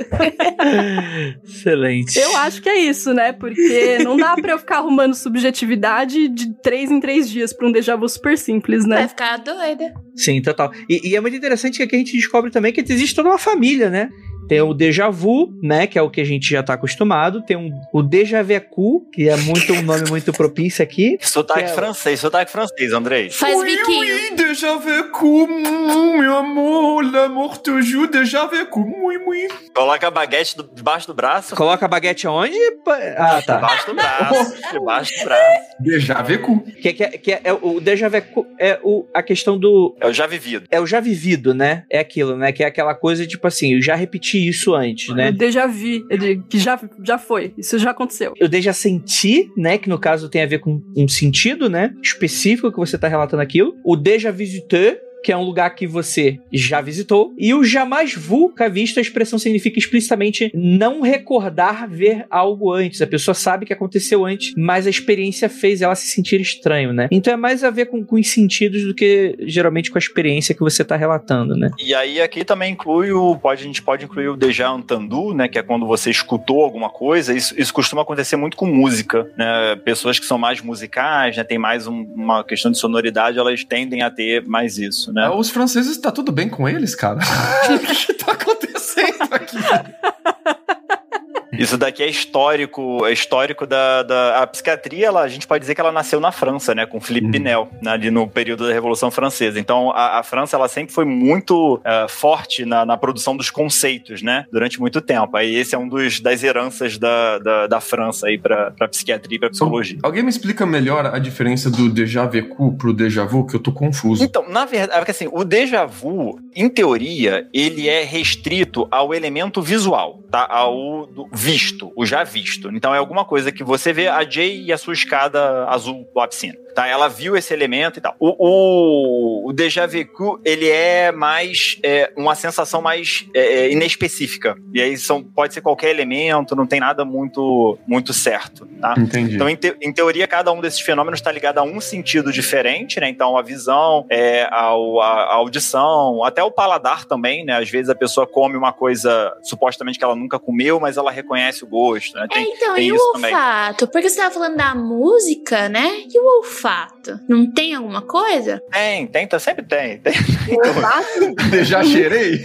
Excelente. Eu acho que é isso, né? Porque não dá pra eu ficar arrumando subjetividade de 3 em 3 dias pra um déjà vu super simples, né? Vai ficar doida. Sim, total. E é muito interessante que aqui a gente descobre também que existe toda uma família, né? Tem o déjà vu, né, que é o que a gente já tá acostumado. Tem o déjà vécu, que é um nome muito propício aqui. Sotaque francês, Andrei. Faz biquinho. Oui, déjà vécu, meu amor, l'amour toujours, déjà vécu, oui. Coloca a baguete debaixo do braço. Coloca a baguete aonde? Ah, tá. Debaixo do braço. Déjà vécu. Que é o déjà vécu, a questão do... É o já vivido. É o já vivido, né? É aquilo, né? Que é aquela coisa, tipo assim, eu já repeti isso antes, né? Eu déjà vu, que já foi, isso já aconteceu. Eu déjà senti, né? Que no caso tem a ver com um sentido, né? Específico que você tá relatando aquilo. O déjà visité, que é um lugar que você já visitou, e o jamais vu, que visto, a expressão significa explicitamente não recordar ver algo antes. A pessoa sabe que aconteceu antes, mas a experiência fez ela se sentir estranho, né? Então é mais a ver com os sentidos do que geralmente com a experiência que você tá relatando, né? E aí aqui também inclui a gente pode incluir o déjà entendu, né? Que é quando você escutou alguma coisa. Isso costuma acontecer muito com música, né? Pessoas que são mais musicais, né? Tem mais uma questão de sonoridade, elas tendem a ter mais isso, né? Os franceses, tá tudo bem com eles, cara? O que tá acontecendo aqui? Isso daqui é histórico da psiquiatria, a gente pode dizer que ela nasceu na França, né, com Philippe Pinel, né, ali no período da Revolução Francesa. Então, a França, ela sempre foi muito forte na produção dos conceitos, né, durante muito tempo. Aí esse é um das heranças da França aí pra psiquiatria e pra psicologia. Alguém me explica melhor a diferença do déjà vécu pro déjà vu, que eu tô confuso. Então, na verdade, porque assim, o déjà vu, em teoria, ele é restrito ao elemento visual, tá? Ao visto, o já visto. Então é alguma coisa que você vê a Jay e a sua escada azul da piscina. Tá? Ela viu esse elemento e tal. O déjà vécu, ele é mais uma sensação mais inespecífica. E aí pode ser qualquer elemento, não tem nada muito, muito certo. Tá? Entendi. Então, em teoria, cada um desses fenômenos está ligado a um sentido diferente, né? Então, a visão, a audição, até o paladar também, né? Às vezes a pessoa come uma coisa supostamente que ela nunca comeu, mas ela reconhece reconhece o gosto, né? Então, tem e o isso também. olfato? Porque você tava falando da música, né? E o olfato? Não tem alguma coisa? Sempre tem. Já cheirei?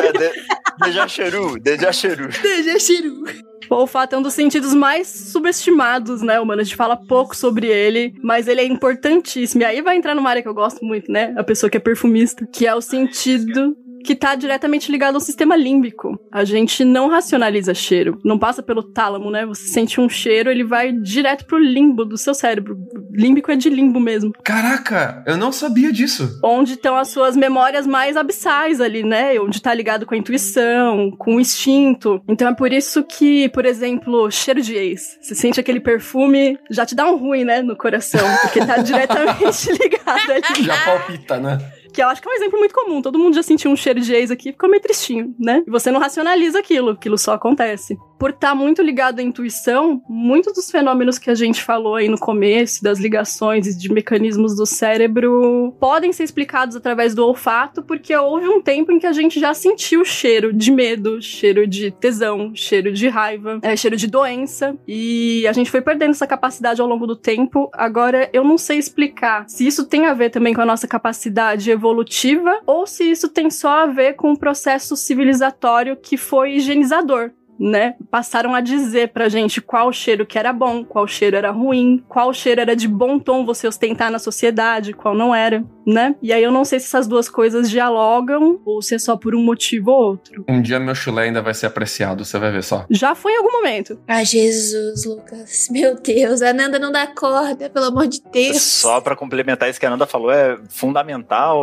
Déjà cheru. Deixa cheiro. O olfato é um dos sentidos mais subestimados, né, humano? A gente fala pouco sobre ele, mas ele é importantíssimo. E aí vai entrar numa área que eu gosto muito, né? A pessoa que é perfumista, que é o sentido que tá diretamente ligado ao sistema límbico. A gente não racionaliza cheiro, não passa pelo tálamo, né? Você sente um cheiro, ele vai direto pro limbo do seu cérebro. Límbico é de limbo mesmo. Caraca, eu não sabia disso. Onde estão as suas memórias mais abissais ali, né? Onde tá ligado com a intuição, com o instinto. Então é por isso que, por exemplo, cheiro de ex. Você sente aquele perfume, já te dá um ruim, né, no coração, porque tá diretamente ligado ali. Já palpita, né? Que eu acho que é um exemplo muito comum. Todo mundo já sentiu um cheiro de ex aqui, ficou meio tristinho, né? E você não racionaliza aquilo só acontece. Por estar muito ligado à intuição, muitos dos fenômenos que a gente falou aí no começo, das ligações e de mecanismos do cérebro, podem ser explicados através do olfato, porque houve um tempo em que a gente já sentiu cheiro de medo, cheiro de tesão, cheiro de raiva, cheiro de doença, e a gente foi perdendo essa capacidade ao longo do tempo. Agora, eu não sei explicar se isso tem a ver também com a nossa capacidade evolutiva, ou se isso tem só a ver com o processo civilizatório que foi higienizador, né? Passaram a dizer pra gente qual cheiro que era bom, qual cheiro era ruim, qual cheiro era de bom tom você ostentar na sociedade, qual não era, né? E aí eu não sei se essas duas coisas dialogam ou se é só por um motivo ou outro. Um dia meu chulé ainda vai ser apreciado, você vai ver só. Já foi em algum momento. Ah, Jesus, Lucas. Meu Deus, a Nanda não dá corda, pelo amor de Deus. Só pra complementar isso que a Nanda falou, é fundamental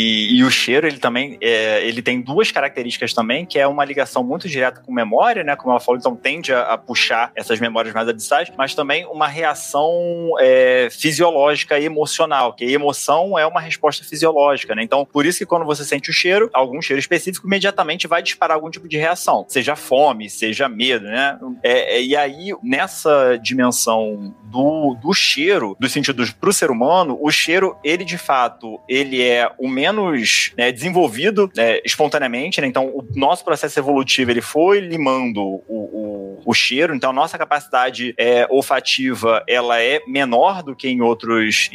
e o cheiro, ele também, ele tem duas características também, que é uma ligação muito direta com memória, né, como ela falou, então tende a puxar essas memórias mais abissais, mas também uma reação fisiológica e emocional, que a emoção é uma resposta fisiológica, né, então por isso que quando você sente o cheiro, algum cheiro específico, imediatamente vai disparar algum tipo de reação, seja fome, seja medo, né, e aí nessa dimensão do cheiro, dos sentidos pro ser humano, o cheiro, ele de fato, ele é o menos, né, desenvolvido, né, espontaneamente, né, então o nosso processo evolutivo, ele foi limando o cheiro, então a nossa capacidade olfativa, ela é menor do que em outros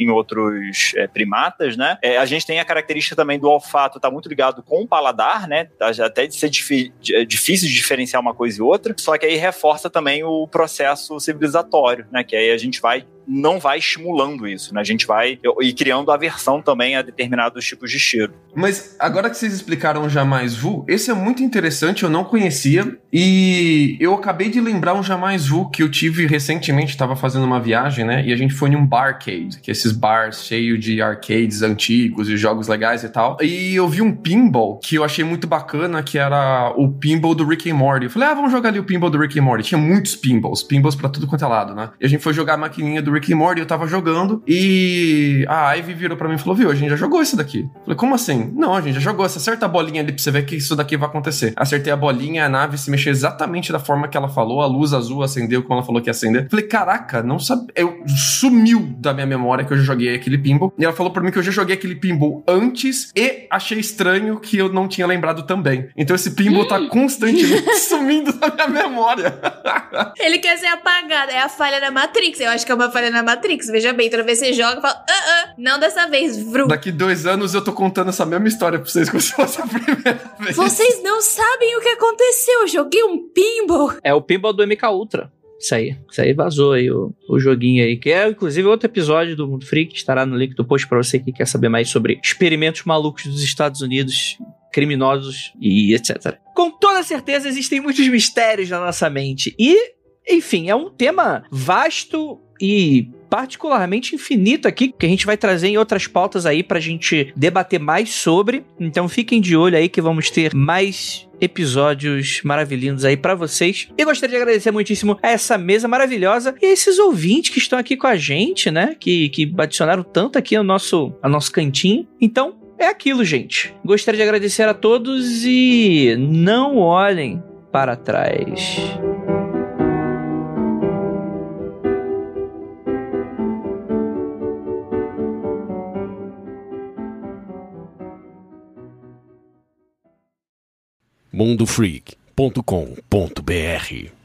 primatas, né? A gente tem a característica também do olfato, tá muito ligado com o paladar, né? Até de ser difícil de diferenciar uma coisa e outra, só que aí reforça também o processo civilizatório, né? Que aí a gente não vai estimulando isso, né? A gente vai ir criando aversão também a determinados tipos de cheiro. Mas agora que vocês explicaram o Jamais Vu, esse é muito interessante, eu não conhecia, e eu acabei de lembrar um Jamais Vu que eu tive recentemente, estava fazendo uma viagem, né? E a gente foi em um barcade, que é esses bars cheios de arcades antigos e jogos legais e tal. E eu vi um pinball que eu achei muito bacana, que era o pinball do Rick and Morty. Eu falei, vamos jogar ali o pinball do Rick and Morty. Tinha muitos pinballs pra tudo quanto é lado, né? E a gente foi jogar a maquininha do Rick and Morty, eu tava jogando, e a Ivy virou pra mim e falou, viu, a gente já jogou isso daqui. Eu falei, como assim? Não, a gente já jogou, você acerta a bolinha ali pra você ver que isso daqui vai acontecer. Acertei a bolinha, a nave se mexeu exatamente da forma que ela falou, a luz azul acendeu como ela falou que ia acender. Eu falei, caraca, não sabia, sumiu da minha memória que eu já joguei aquele pinball, e ela falou pra mim que eu já joguei aquele pinball antes, e achei estranho que eu não tinha lembrado também. Então esse pinball tá constantemente sumindo da minha memória. Ele quer ser apagado, é a falha da Matrix, eu acho que é uma falha na Matrix, veja bem, toda vez que você joga, fala, não dessa vez, vrum. Daqui 2 anos eu tô contando essa mesma história pra vocês como se fosse a primeira vez. Vocês não sabem o que aconteceu, eu joguei um pinball. É o pinball do MK Ultra. Isso aí vazou aí, o joguinho aí, que é inclusive outro episódio do Mundo Freak, estará no link do post pra você que quer saber mais sobre experimentos malucos dos Estados Unidos, criminosos e etc. Com toda certeza existem muitos mistérios na nossa mente e, enfim, é um tema vasto e particularmente infinito aqui, que a gente vai trazer em outras pautas aí pra gente debater mais sobre. Então fiquem de olho aí que vamos ter mais episódios maravilhosos aí pra vocês. E gostaria de agradecer muitíssimo a essa mesa maravilhosa e a esses ouvintes que estão aqui com a gente, né? Que adicionaram tanto aqui ao nosso cantinho. Então, é aquilo, gente. Gostaria de agradecer a todos e não olhem para trás. mundofreak.com.br